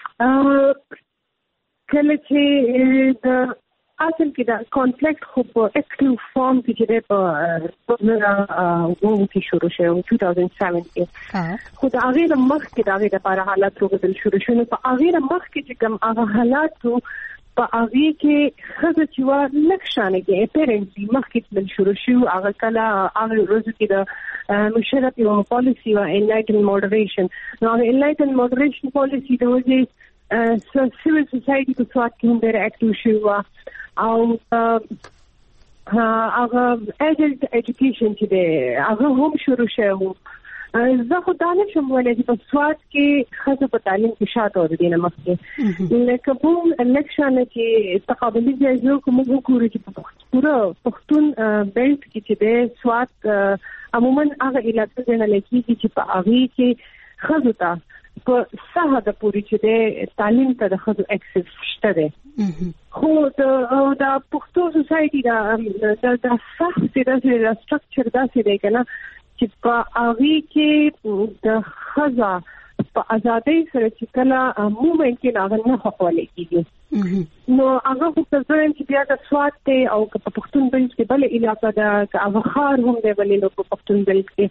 کله چې د اصل کې دا کانفلیکټ خو په اکټیو فارم کې په وو کې شروع شو په دوه هزار سات کې. خو دا هغه د مخ کې دا هغه لپاره حالات روغدل شروع شو. په هغه د مخ کې چې کوم هغه حالات په هغه کې خزه چې وا لکشانه کې اپیرنټلی مخ کې بل شروع شو. هغه کله هغه روز کې د مشرف یو پالیسی وا انلایټن مودریشن. نو هغه انلایټن مودریشن پالیسی د وجه سیویل سوسایټي په سواد کې هم ډېر اکټیو شو او هغه ایډلټ ایجوکیشن چې دی هغه هم شروع شو. زه خو دا نه شم ویلی چې په سواد کې ښځو په تعلیم کې شاته وه د دې نه مخکې. لکه کوم الکشن چې تقابلي جایزو که موږ وګورو چې په پوره پښتون بیلټ کې چې دی سواد عموما هغه علاقه ګڼل کېږي چې په هغې کې ښځو ته په څه حده پورې چې دی تعلیم ته د ښځو اکسس شته دی. خو د پښتو سوسایټي دا دا سخت داسې دا سټرکچر داسې دی که نه چې په هغې کې د ښځه په ازادۍ سره چې کله مومنټ کې هغه نه خوښولی کېږي. نو هغه خو که زه یم چې بیا د سواد دی او که په پښتون بلد کې بله علاقه ده که هغه ښار هم دی ولې نو په پښتون بلد کې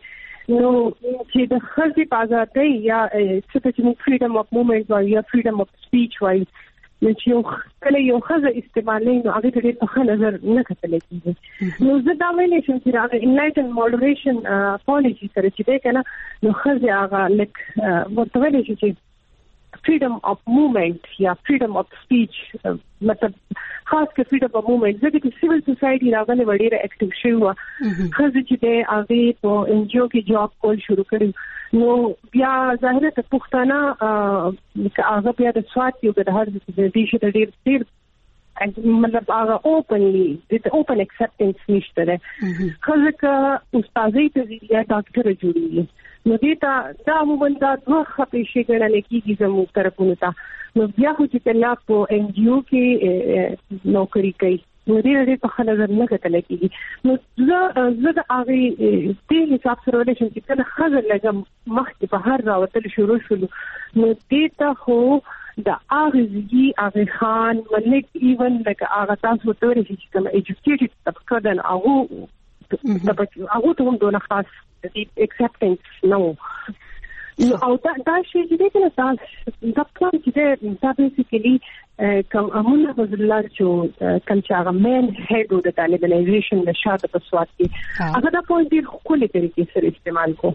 نو چې د خځې په آزادۍ یا څه چې موږ فریډم اف موومېنټ وایو یا فریډم اف سپیچ وایو نو چې یو کله یو خځه استعمالوي نو هغه ته په ښه نظر نه کتل کېږي. نو زه دا ویلی شم چې هغه انلایټن موډریشن پالیسي سره چې دی که نه نو ښځې هغه لږ ورته ویلی شي چې freedom of movement یا freedom of speech مطلب خاص کې freedom of movement ځکه چې civil society راغله وړي اکټیو شوی و خځې چې د هغه په ان جی او کې جاب کول شروع کړي نو بیا ظاهره ته پښتانه هغه بیا د سوات یو د هر د دې شته ډیر ډیر مطلب هغه اوپنلی د اوپن اکسپټنس نشته ده خځه که استادۍ ته یا ډاکټر جوړیږي نو دې ته دا عموما دا دوه خپې ګڼل کېږي زموږ طرفونو ته نو بیا خو چې کله په ان جی او کې نوکری کوي نو دې دې په خپل نظر نه کتل کېږي نو زه زه د هغه دې حساب سره ولې چې کله خځه لږه مخکې په هر راوتل شروع شول نو دې ته خو د اغزي اغه خان ملک ایون لکه هغه تاسو ته ورشي چې کوم ایجوکیټډ طبقه ده هغه طبقه هغه ته هم دونه خاص د اکسپټنس نو او دا دا شی چې دغه تاسو د پلان چې دا بیسیکلی کوم امونه الله چې کوم چې هغه مین هډ د طالبانایزیشن د شاته په سواد کې هغه د پوینټ ډیر خولي طریقې سره استعمال کو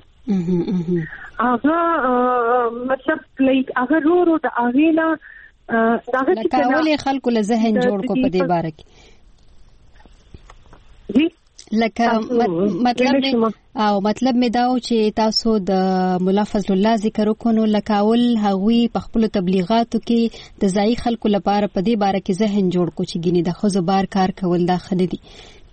هغه مطلب لایک هغه رو رو د اغیلا دغه چې کولې خلکو له ذهن جوړ کو په دې باره کې جی لکه مطلب او مطلب می داو چې تاسو د مولا فضل الله ذکر وکړو لکه اول هغوی په خپل تبلیغاتو کې د ځای خلکو لپاره په دې باره کې ذهن جوړ کو چې ګینه د خزو بار کار کول دا خنه دي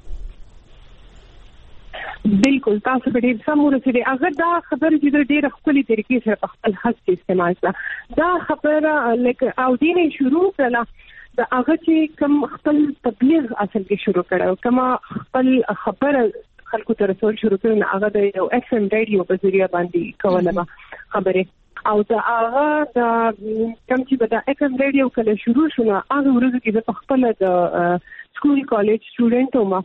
بالکل تاسو په دې سم ورسېږئ هغه دا خبره چې ډېر خپل طریقې سره په خپل حق استعمال کړه دا خبره لکه او دې شروع کړه دا هغه چې کوم خپل تبلیغ اصل کې شروع کړو کما خپل خبره خلکو ته رسول شروع کړو هغه د یو اف ام رادیو په ذریعہ باندې کوله خبره او دا هغه د کوم چې د اف ام رادیو کله شروع شو نو هغه ورځ کې د خپل د سکول کالج سټوډنټو ما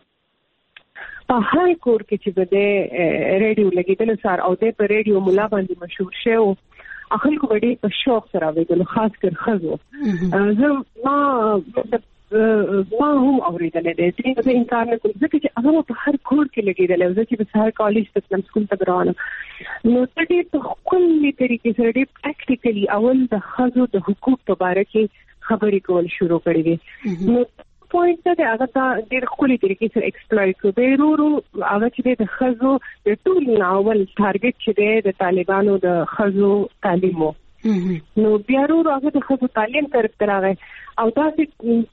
په هر کور کې چې د رادیو لګیدل سره او د په رادیو مولا باندې مشهور شو اخل کو وړي په شوق سره ویل خاص کر خزو زه ما ما هم اوریدل دي چې د انسان کو ځکه چې هغه په هر کور کې لګیدل او چې په هر کالج ته تم سکول ته روانه نو دې په خپلې طریقې سره دې پریکټیکلی اول د خزو د حقوق په اړه کې خبرې کول شروع کړې دي نو پوینټ ته هغه ډېر خولي طریقې سره ایکسپلویټ کړو به ورو هغه چې د خزو د ټول ناول ټارګټ چې د طالبانو د خزو تعلیمو نو بیا ورو هغه د خزو تعلیم طرف ته راغی او تاسو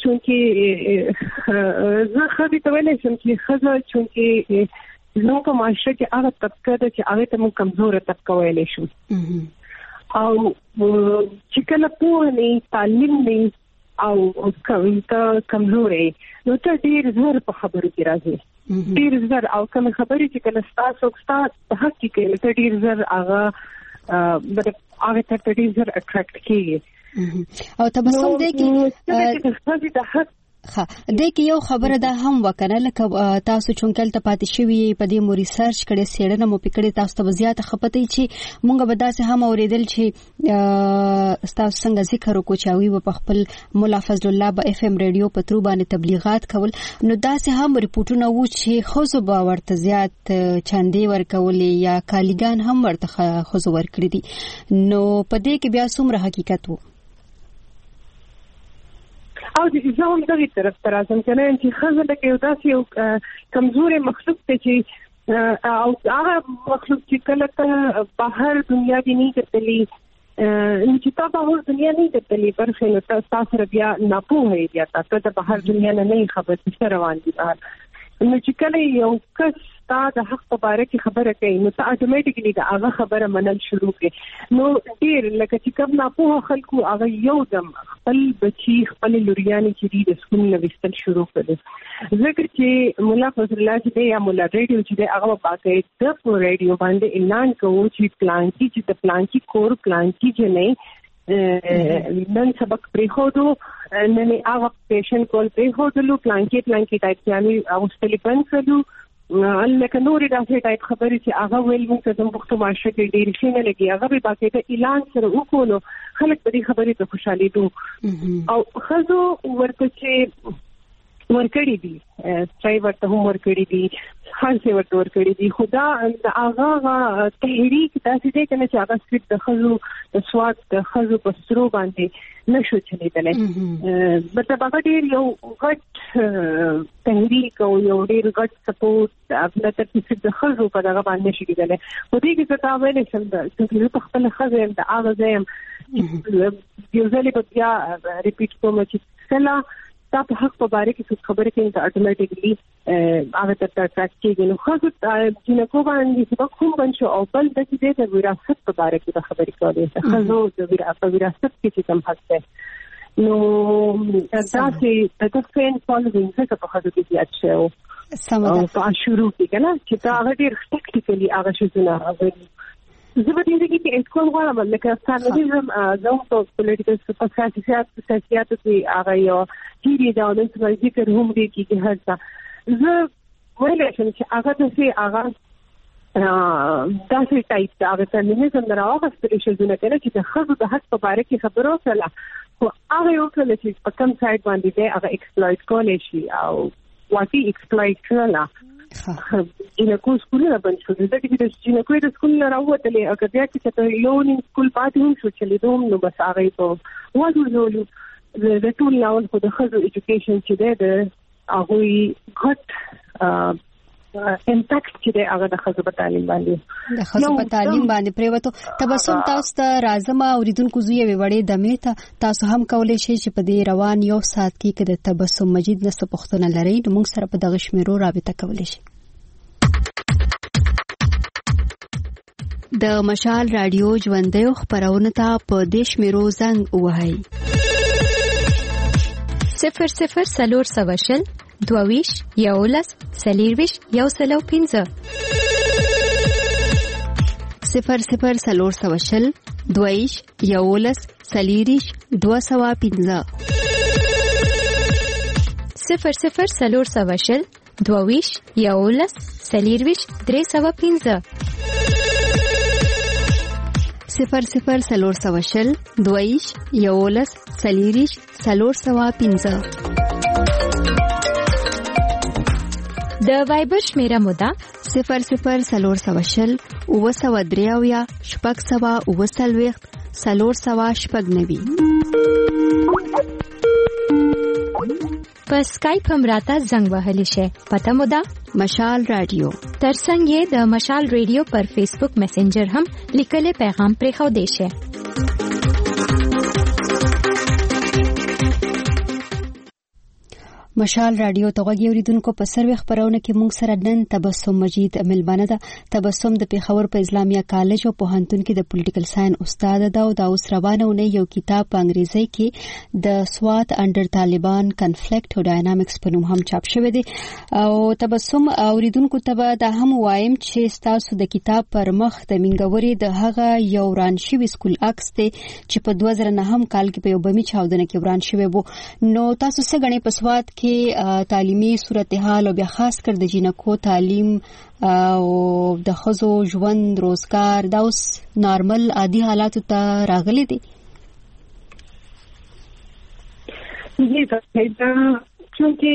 چې زه خو ته ویل شم چې خزو چې نو په معاشره کې هغه طبقه ده چې هغه ته مو کمزوره طبقه ویل شو او چې کله په نه تعلیم نه او کوم ته کمزورې نو ته ډیر زر په خبرو کې راځي ډیر زر او کوم خبرې چې کله تاسو تاسو په حق کې ته ډیر زر هغه د هغه ته ډیر زر اټریکټ کیږي او تبسم دې کې د حق ها د کې یو خبره ده هم وکنه لکه تاسو چونکل ته پاتې شوی په دې مو ریسرچ کړي سیړنه مو پکړې تاسو ته زیات خپتې چې مونږ به داسې هم اوریدل چې تاسو څنګه ذکر وکړو چې وی په خپل مولا فضل الله په اف ام رادیو په ترو باندې تبلیغات کول نو داسې هم ریپورتونه وو چې خوځو به ورته زیات چاندې ورکولې یا کالیګان هم ورته خوځو ورکړي دي نو په دې کې بیا څومره حقیقت وو او د ځوان دغه طرف تر ازم کنه چې خزه د یو داسې یو کمزوري مخلوق ته چې او هغه مخلوق چې کله ته بهر دنیا کې نه کتلی چې تا بهر دنیا نه کتلی پر خنو تاسو بیا نه پوهه بیا تاسو د بهر دنیا نه خبر څه روان دي بهر نو چې کله یو کس تا د حق په اړه کې خبره کوي نو ته اتوماتیکلی دا هغه خبره منل شروع کړي نو ډیر لکه چې کوم نه په خلکو هغه یو دم خپل بچي خپل لوريانې چې د سکول نه وستل شروع کړي ځکه چې مولا فضل الله چې یا مولا رادیو چې هغه باقاعده د په رادیو باندې اعلان کوي چې پلان کې چې د پلان کې کور پلان کې چې نه نن سبق پریخودو نن هغه پیشن کول پریخودلو پلان کې پلان کې ټایپ یعنی اوستلی بند کړو لکه نورې داسې ټایپ خبرې چې هغه ویل موږ ته د پښتو معاشره کې ډېرې ښې نه لګي هغه به باقاعده اعلان سره وکړو نو خلک په دې خبرې ته خوشحالېدو او ښځو ورته چې ورکړي دي چای ورته هم ورکړي دي هر څه ورته ورکړي دي خو دا د هغه تحریک داسې دی که نه چې هغه صرف د ښځو د سواد د ښځو په سترو باندې نه شو چلېدلی مطلب هغه ډېر یو غټ تحریک او یو ډېر غټ سپورټ مطلب چې صرف د ښځو په دغه باندې نه شي کېدلی خو دې کې زه تا ویلی شم چې زه په خپله ښځه یم د هغه ځای یم یو ځلې به بیا ریپیټ کوم چې کله دا په حق په باره کې څه خبرې کوي ته اتوماتیکلی هغه ته ټاک کېږي نو ښځو جنکو باندې سبق هم بند شو او بل د دې د وراثت په باره کې د خبرې کولې ښځو د وراثت کې چې کوم حق دی نو داسې د فین فالوینګ څخه په ښځو کې زیات شوی او په شروع کې که نه چې دا هغه ډېر ټیکټیکلي هغه شیزونه هغه زه به دې کې اټ کوم غواړم لکه فیمینیزم زه په پولیټیکل په سیاست سیاستو کې هغه یو تیری دا د څه ذکر هم دی کې هر څه زه ویل شم چې هغه داسې هغه داسې ټایپ دا هغه فیمینیزم نه راوغستل شي ځنه کنه چې د ښځو د حق په باره کې خبرو وکړه خو هغه یو څه چې په کوم سایډ باندې دی هغه ایکسپلویټ کولی شي او واقعي ایکسپلویټ کړله جنکو سکولونه بند شو ځکه چې د جنکو د سکول نه راووتلې او که بیا چې ته یو نیم سکول پاتې هم شو چلېدو هم نو بس هغه یې په وځورولو د ټول ناول خو د ښځو ایجوکیشن چې دی د هغوی غټ امپیکټ چې دی هغه د ښځو په تعلیم باندې د ښځو په تعلیم باندې پرېوتو تبسم تاسو ته راځم اورېدونکو زه یوې وړې دمې ته تاسو هم کولی شئ چې په دې روان یو ساعت کې که د تبسم مجید نه څه پوښتنه لرئ نو موږ سره په دغه شمیرو رابطه کولی شئ د مشال راډیو ژوندیو خپرونو ته په دې شمیرو زنګ ووهئ صفر صفر څلور سوه شل دوویش یولس څلېرویشت یو سل او پنځه صفر صفر څلور سوه شل دوویش یولس څلېرویشت دوه سوه پنځه صفر صفر څلور سوه شل دوویش یولس څلېرویشت درې سوه پنځه صفر صفر څلور سوه شل دوویش یولس څلېرویشت څلور سوه پنځه د وایبر شمیره مو ده صفر صفر څلور سوه شل اووه سوه درې اویا شپږ سوه اووه څلوېښت څلور سوه شپږ نوي په سکایپ هم راته زنګ وهلی شئ پته مو ده مشال راډیو ترڅنګ یې د مشال ریډیو پر فیسبوک میسنجر هم لیکلی پیغام پرېښودی شئ مشال راډیو ته غوږی اوریدونکو په سروي خبرونه کې موږ سره نن تبسم مجید ملبانه ده تبسم د پیښور په اسلامیه کالج او پوهنتون کې د پولیټیکل ساين استاد ده او د اوس روانونه یو کتاب په انګریزي کې د سوات انډر طالبان کنفلیکټ او ډاینامیکس په نوم هم چاپ شوی دی او تبسم اوریدونکو ته به هم وایم چې تاسو د کتاب پر مخ د منګوري د هغه یو وران شوی سکول عکس ته چې په دوه زره نهم کال کې په یو بمی چاودنه کې وران شوی وو نو تاسو څنګه غني په سوات کې تعلیمي صورتحال او بیا خاص کر د جنکو تعلیم او د ښځو ژوند روزګار دا اوس نارمل عادي حالات ته راغلي دي جی دا چونکه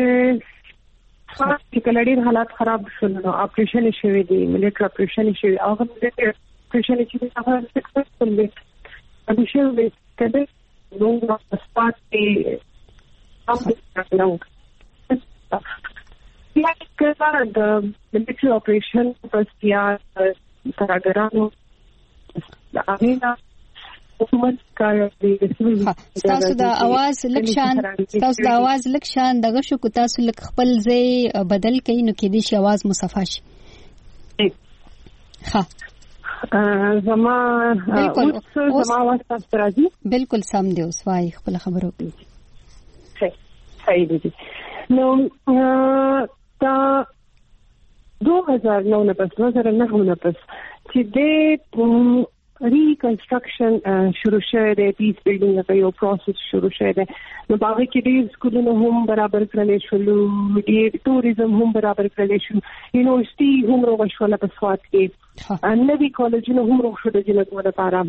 خاص کله ډیر حالات خراب شول نو اپریشن شوی دی ملټری اپریشن شوی هغه د اپریشن چې هغه سکسسفل دی ابو شوی کده نو سپاټ نو یا کله د ملټری اپریشن په سیا ترګرانو امینا تاسو د आवाज لکشان تاسو د आवाज لکشان دغه شو کو تاسو لک خپل ځای بدل کین نو کې دې شي आवाज مصفا شي ها زما بالکل زما आवाज تاسو راځي بالکل سم دی اوس وای خپل خبرو کوي صحیح دی نو تا دو هزار نو نه پس دو هزار نه نه پس چې دې ریکنسټرکشن شروع شوی دی، پیس بیلډینګ یو پروسس شروع شوی دی. نو هغه کې ډېر سکولونه هم برابر کړل شول، ډېر ټوریزم هم برابر کړل شو، یونیورسيټي هم روغ شول په سواد کې، نوي کالجونه هم روغ شول د جنګ لپاره.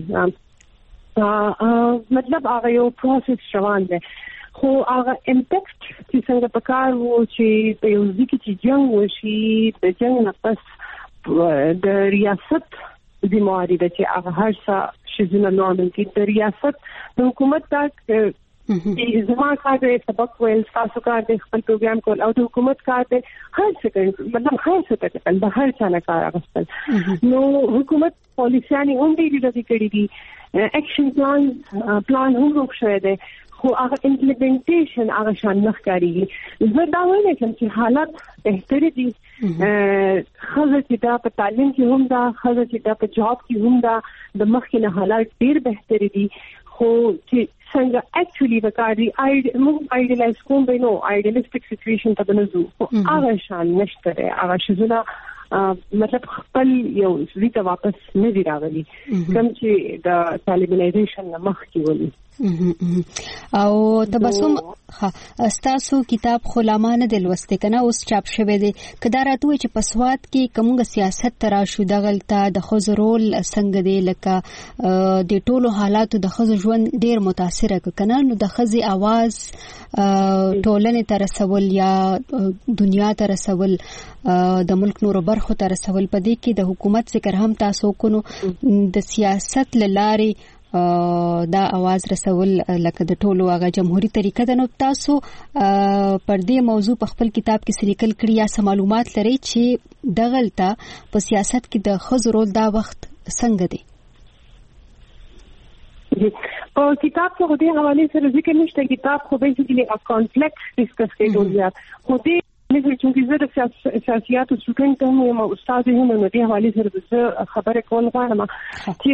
مطلب هغه یو پروسس روان دی. خو هغه امپیکټ چې څنګه پکار وو چې په یو ځکه چې جنگ وشي، د جنگ نه پس د ریاست ذمہواری ده چې هغه هر څه شیزونه نورمال کې د ریاست د حکومت تک زما کار دی سبق ویل، تاسو کار دی خپل پروګرام کول، او د حکومت کار دی هر څه مطلب هر څه ته د هر څه نه کار اخیستل. نو حکومت پالیسیانې هم ډېرې ډېرې کړې دي، اکشن پلان پلان هم جوړ شوی دی، خو هغه امپلیمنټیشن هغه شان نه ښکارېږي. زه دا وایم چې حالات بهتر دي، ښځه چې دا په تعلیم کې هم ده، ښځه چې دا په جاب کې هم ده، د مخکې نه حالات ډېر بهتر دي. خو چې څنګه اکچولی وکړي موږ آیډیالایز کوم به نو آیډیالستیک سچویشن ته نه ځو، خو هغه شان نشته دی. هغه شیزونه مطلب خپل یو ځای ته واپس نه دی راغلي کوم چې د طالبانایزیشن نه مخکې ولي. او تبسم استاسو کتاب خلامانه د لوسته کنه اوس چاپ شوی دی، کدا راتوي چې پسواد کې کومه سیاست ترا شو دغلته د خزر رول څنګه دی، لکه د ټولو حالاتو د خزر ژوند ډیر متاثر کنه، نو د خزي आवाज ټولنې تر رسول یا دنیا تر رسول د ملک نور برخو تر رسول پدې کې د حکومت ذکر هم تاسو کو د سیاست لاري دا आवाज رسول لکه د ټولو هغه جمهوریت طریقه ده. نو تاسو پر دې موضوع په خپل کتاب کې سلیکل کړی یا معلومات لري چې دغلته په سیاست کې د خزر رول دا وخت څنګه دی؟ او کتاب کې د حواله سره ذکر نشته، کتاب خو به چې کمپلیکس ډیسکس کوي ډول خو دې لکه چې زه د سیاست او سټوډنټ هم یم، استاد هم نو دې حواله سره خبره کول غواړم چې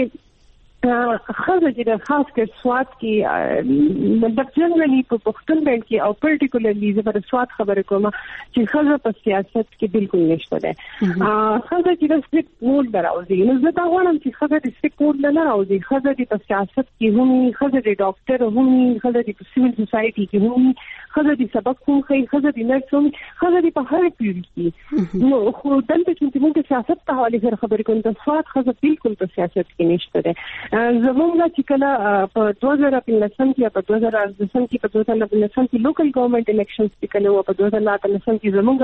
خزه چې د خاص کر سواد کې مطلب جنرالي په پښتون بلد کې او پرټیکولرلی زه پر سواد خبره کوم چې خزه په سیاست کې بالکل نشته ده. خزه چې د سټیک مود دراوځي، نو زه دا وایم چې خزه د سټیک مود نه راوځي، خزه د سیاست کې هم، خزه د ډاکټر هم، خزه د سیویل سوسایټي کې هم، خزه د سبق هم کوي، خزه د نرس هم، خزه د په هر فیلډ کې. نو خو دلته چې موږ سیاست ته حواله سره خبرې کوو، د سواد خزه بالکل په سیاست کې نشته ده. زموږ چې کله په دوه زره پنځم کې په دوه زره اتلسم کې په دوه زره پنځم کې لوکل ګورنمنت الیکشنز کې کله و په دوه زره اتلسم کې زموږ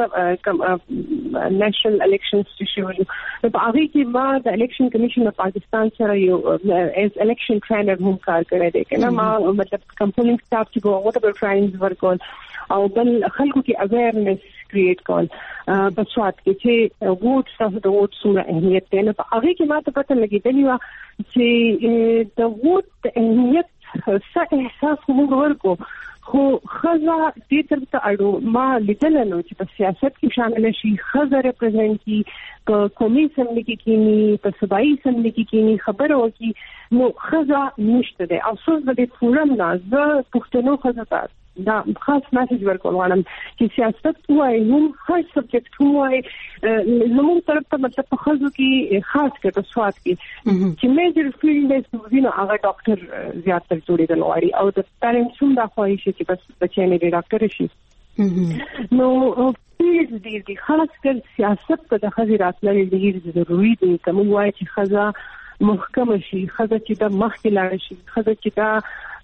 نېشنل الیکشنز چې شول، په هغه کې ما د الیکشن کمیشن اف پاکستان سره یو ایز الیکشن ټرینر هم کار کړی دی کنه. ما مطلب کمپوننټ سټاف چې وو وټ ایور ټریننګز ورکول او بل خلکو کې اویرنس کریټ کول په سواد کې چې ووټ تاسو د ووټ څومره اهمیت دی. نو په هغه کې ما ته پته لګېدلی و چې د ووټ د اهمیت څه احساس موږ ورکو، خو خزه دې تر ته اړو ما لیدل نو چې په سیاست کې شامل شي، خزه ریپرزینټ کی په قومي اسمبلی کې کینی، په صوبایي اسمبلی کې کینی، خبره وکي، نو خزه نشته ده. افسوس به فورم نه زه پښتنو خزه ته دا خاص میسج ورکول غواړم چې سیاست وای هم هر سبجیکټ وای زموږ طرف ته مطلب په خزو کې خاص کړه په سواد کې چې میجر فیلډ دی نو هغه ډاکټر زیات تر جوړېدل غواړي او د پیرنټس هم دا خواهش چې بس بچی نه ډاکټر شي. نو فیلډ دې دي خاص کر سیاست ته د خزې راتلل ډېر ضروري دی. کوم وای چې خزه محکم شي، خزه چې د مخ کې لاړ شي، خزه چې دا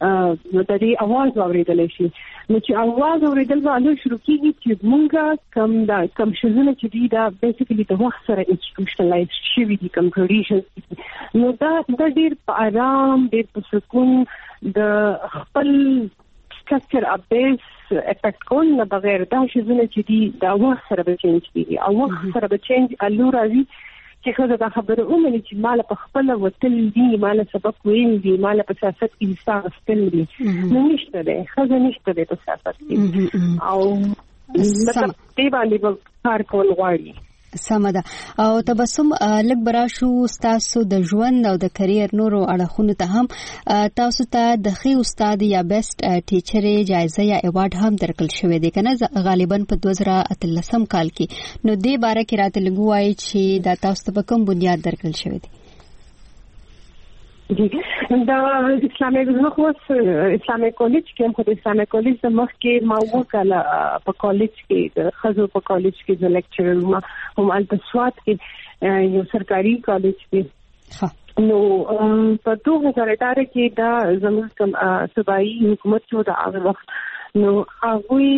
د دې आवाज اوریدل شي. نو چې आवाज اوریدل باندې شروع کیږي چې مونږه کم دا کم شزونه چې دی دا بیسیکلی د وخت سره انسټیټیوشنلایز شوی دي کم ټریډیشنز. نو دا د ډیر په آرام ډیر په سکون د خپل سټرکچر ابیس افیکټ کول نه بغیر دا شزونه چې دی دا وخت سره به چینج کیږي او وخت سره به چینج الو راځي چې خزه دا خبره اومني چې مال په خپل وتل دي، مال سبق ویل دي، مال په سیاست کې حصہ واخیستل دي. نو نشته ده خزه نشته ده په سیاست کې او مطلب دې باندې کار کول غواړي. سمه ده. او تبسم لږ براشو تاسو د ژوند او د کرییر نورو اړخونو ته هم تاسو ته د ښه استاد یا بیسټ ټیچر جایزه یا ایوارډ هم درکړل شوې ده کنه غالبا په دوه زره اتلسم کال کې. نو دې باره کې راته لګوي چې دا تاسو ته په کوم بنیاد درکړل شوې ده؟ جی دا اسلامي زما خو اسلامي کالج کې هم خو د اسلامي کالج د مخ کې ما وکړه په کالج کې د خزو په کالج کې د لیکچرر ما هم البته سواد کې یو سرکاري کالج کې نو په دوه هزار اته کې دا زموږ کوم صوبایي حکومت چې د هغه وخت نو هغه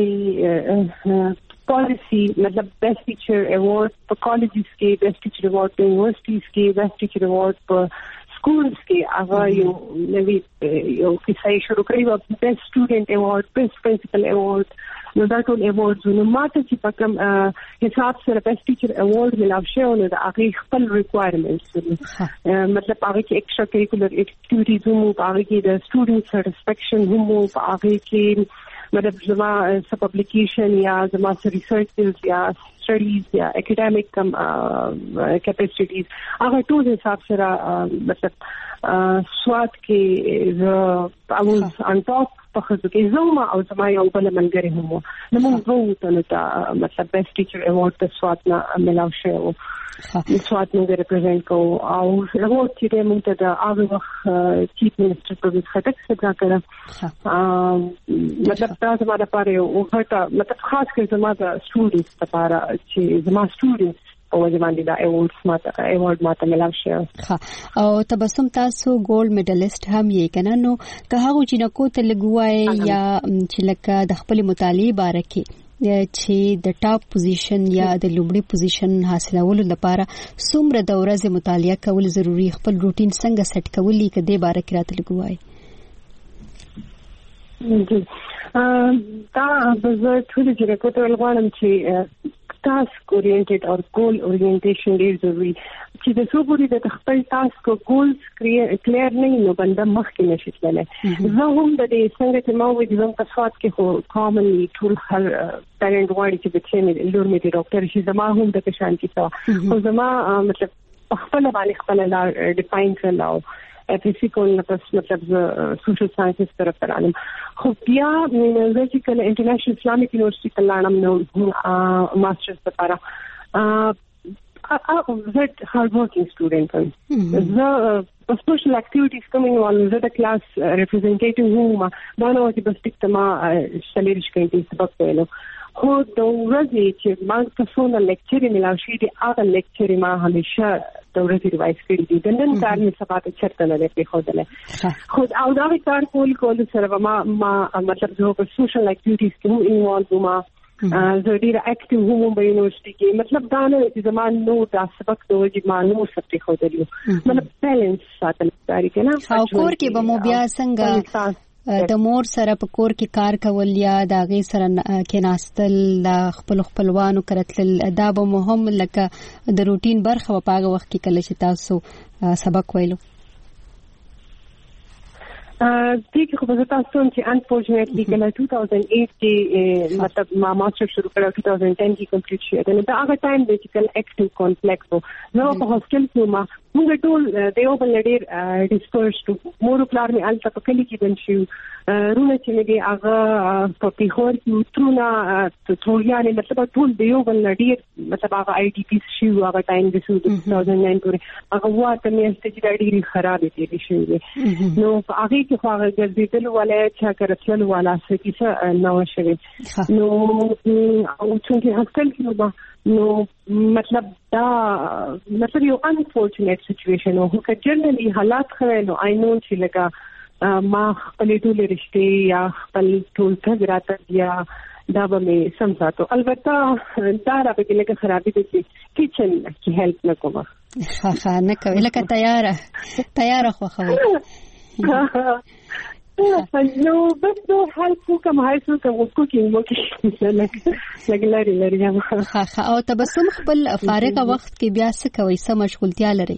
پالیسی مطلب بیسٹ ټیچر ایوارډ په کالجز کې بیسٹ ټیچر ایوارډ په یونیورسيټیز کې بیسٹ ټیچر ایوارډ په سکولز کې هغه یو نوی یو کیسه شروع کړی و بیسٹ سټوډنټ ایوارډ بیسٹ پرنسپل ایوارډ نو دا ټول ایوارډز نو ماته چې په کوم حساب سره بیسٹ ټیچر ایوارډ ملاو شو نو دا هغه خپل ریکوایرمنټس مطلب هغه کې ایکسترا کریکولر اکټیویټیز هم هغه کې د سټوډنټ سټیسفیکشن هم هغه کې مطلب زما س پبلیکیشن یا زما ریسرچز یا سټډیز یا اکیډمیک کم کیپاسټیز هغه ټول حساب سره مطلب سواد کې ز اوس ان ټاپ په خصوص کې زما او زما یو بل ملګری هم نو موږ وو ته مطلب بیسټ ټیچر ایوارډ د سواد نه ملاو شو سواد موږ ریپرزینټ کو او هغه چې موږ ته د هغه وخت چیف منسٹر په خټک څخه کړه مطلب دا زما لپاره یو ورته مطلب خاص کر زما د سټوډنټس لپاره چې زما سټوډنټس او ځمانه دا ایوارډز ماته ایوارډ ماته ملاو شو او تبسم تاسو ګولډ میډالست هم یې کنه نو که هغه چې نکو ته لګوای یا چې لکه د خپل مطالعه باره کې چې د ټاپ پوزیشن یا د لومړي پوزیشن حاصلولو لپاره څومره د ورځې مطالعه کول ضروری خپل روټین څنګه سیټ کولی کده باره کې راته لګوای دا به ټول چې کوته ولغواړم چې ټاسک اورینټډ او ګول اورینټیشن ډیر ضروری چې د څو پوری د خپل ټاسک او ګولز کلیر نه نو بنده مخکې نشي تللی زه هم د دې څنګه چې ما وې د تاسوات کې خو کامنلی ټول هر پیرنټ واړي چې بچي مې لور مې د ډاکټر شي زما هم د کشان کې څه خو زما مطلب خپل باندې خپل لار ډیفاین کړل فزیکل مطلب سوشل ساينسز طرف ترانم خو بیا مې چې کله انټرنیشنل اسلامیک یونیورسيټي ته لاړم نو ماسترز لپاره I'm a very hard-working student. The special activities coming on the class uh, representative whom ما نه چې بس ټیک ما شلیریش کوي سبق ویلو خو د ورځې چې ما تاسو نه لیکچر ملاوي شي دی هغه لیکچر ما همیشه د ورځې ریوایز کړی دي د نن کار مې سبا ته چرته نه لري خو دله خو او دا کار کول کول سره ما ما مطلب زه په سوشل اکټیویټیز کې هم انوالو ما زه ډیر اکټیو هم په یونیورسيټي کې مطلب دا نه چې زمان نو دا سبق دوی چې ما نو سپټي خو دلیو مطلب بیلانس ساتل داري کنه او کور کې به مو بیا څنګه د مور سره په کور کې کار کول یا د غي سره کې ناستل د خپل خپلوانو کرتل دا به مهم لکه د روټین برخه په هغه وخت کې کله چې تاسو سبق ویلو دې کې خو به تاسو چې انفورچونټلی کله two thousand eight کې مطلب ما ماستر شروع کړو two thousand ten کې کمپلیټ شو دا هغه ټایم دی چې کله اکټیو کمپلیکس وو نو په هاستل کې ما موږ ټول دیو بل ډیر ډیسپرس ټو مور پلان می الته په کلی کې بن شو رونه چې مې هغه په پیښور کې ترونه ټولګیانې مطلب ټول دیو بل ډیر مطلب هغه آی ډی پی شو هغه ټایم د two thousand nine پورې هغه واته مې ستې ډېری خراب دي شي نو هغه کې هغه ګرځیدل ولای چې کرتل ولا څه کیسه نو شوی نو او چې هاستل کې نو نو مطلب دا مطلب یو انفورچونټ سچويشن او که جنرالي حالات خو نو آی نو چې لګا ما خپل ټول رښتې یا خپل ټول تجربه یا دا به مې سمساتو البته دا را به لکه خرابې دي کچن کې هیلپ نکوم ها ها نه کوي لکه تیاره تیاره خو خو نو بس نو هیلپ کوم هیڅ کوم کوکینګ مو کې لګ لري لري ها ها او تبسم خپل فارغ وخت کې بیا څه کوي څه مشغولتیا لري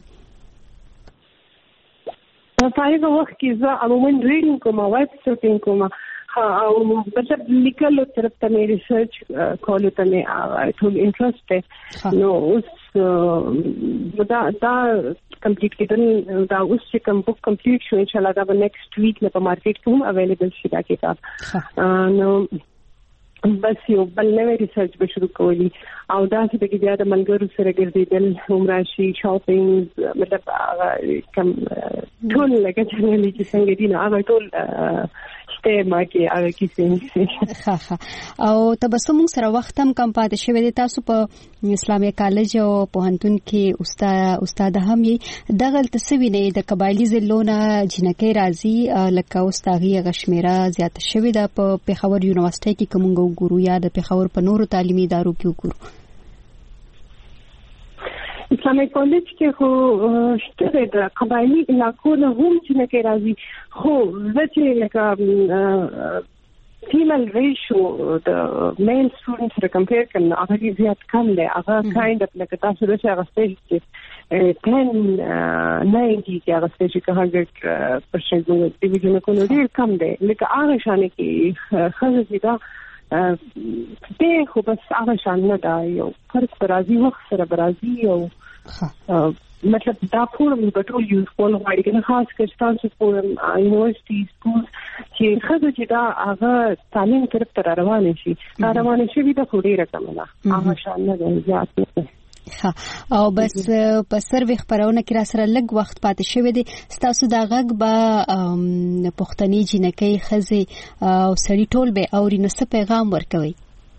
فارغ وخت کې زه عموما ریډینګ کوم وایب سټینګ کوم او مطلب لیکلو طرف ته مې ریسرچ کولو ته مې ټول انټرست ده نو اوس دا دا کمپلیټ کېدل دا اوس چې کوم بک کمپلیټ شو ان شاء الله دا به نیکسټ ویک نه په مارکیټ کې هم اویلیبل شي دا کتاب نو بس یو بل نوې ریسرچ به شروع کولی او دا چې د بیا د ملګرو سره ګرځېدل عمراشي شاپینګ مطلب کم ټول لکه جنرالي چې څنګه دي نو هغه ټول شته ما کې هغه کیسې ها ها او تبسم سره وخت هم کم پاتې شوی دی تاسو په اسلامي کالج او پوهنتون کې استاد استاد هم یې دغه تسوی نه د قبایلی زلونه جنکې راځي لکه استاغي غشمیره زیات شوی ده په پیښور یونیورسيټي کې کومو ګورو یا د پیښور په نورو تعلیمي ادارو کې وګورو اسلامي کالج کې خو شته د قبایلی علاقو نه هم چې نه راځي خو چې لکه فیمل ریشو د میل سټوډنټ سره کمپیر کړه هغه زیات کم دی هغه کایند اف لکه تاسو د هغه سټیج کې ten ninety کې هغه سټیج کې one hundred percent ډیویژن کو ډیر کم دی لکه هغه شانه کې خزه دا ته خو بس هغه شان نه دا یو فرق برازي وخت سره برازي او مطلب دا فورم د ټول یوز کول غواړي کنه خاص کر تاسو فورم یونیورسيټي سکول چې خزه چې دا هغه تعلیم طرف ته روان شي دا روان شي د خوري رقم نه هغه شان نه زیات نه ها او بس په سروې خبرونه کې را سره لږ وخت پاتې شوی دی تاسو دا غږ به پښتني جنکې خزه او سړی ټول به اوري نو څه پیغام ورکوي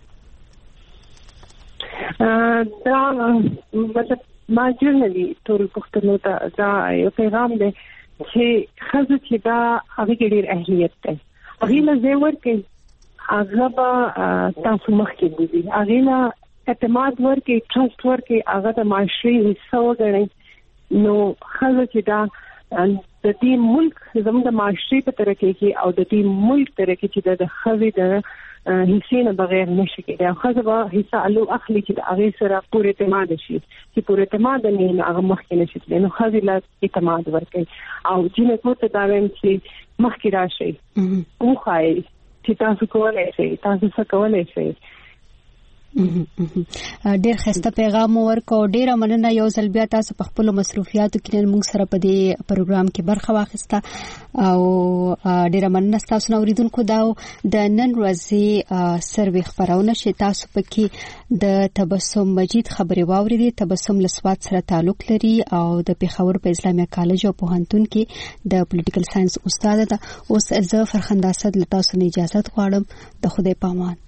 دا مطلب ما جرنالي ټول پښتنو ته دا یو پیغام دی چې خزه چې دا هغه ډېر اهمیت دی هغه له زیور کې هغه به تاسو مخکې دي هغه اعتماد ورکې ټرست ورکې هغه د معاشري حصہ وګڼي نو خزه چې دا د دې ملک زموږ د معاشري په ترقۍ کې او د دې ملک ترقۍ چې د خزه د حصے نه بغیر نشي کېدای خزه به حصہ الو اخلي چې هغه سره پوره اعتماد شي چې پوره اعتماد نه هغه مخکې نشي تللی نو خزه لا اعتماد ورکې او چې کو ته دا ویم چې مخکې راشي او خای چې تاسو کولای شئ تاسو څه کولای شئ ډېر ښه پیغام ورکو ډېر مننه یو ځل بیا تاسو په خپل مصروفیاتو کې نن موږ سره په دې پروګرام کې برخه واخیسته او ډېر مننه تاسو نو اوریدونکو دا د نن ورځې سروې خبرونه چې تاسو پکې د تبسم مجید خبري واوریدي تبسم لسوات سره تعلق لري او د پیښور په اسلامي کالج او پوهنتون کې د پولیټیکل ساينس استاد ده اوس زه فرخنده اسد له تاسو نه اجازه غواړم د خدای پامان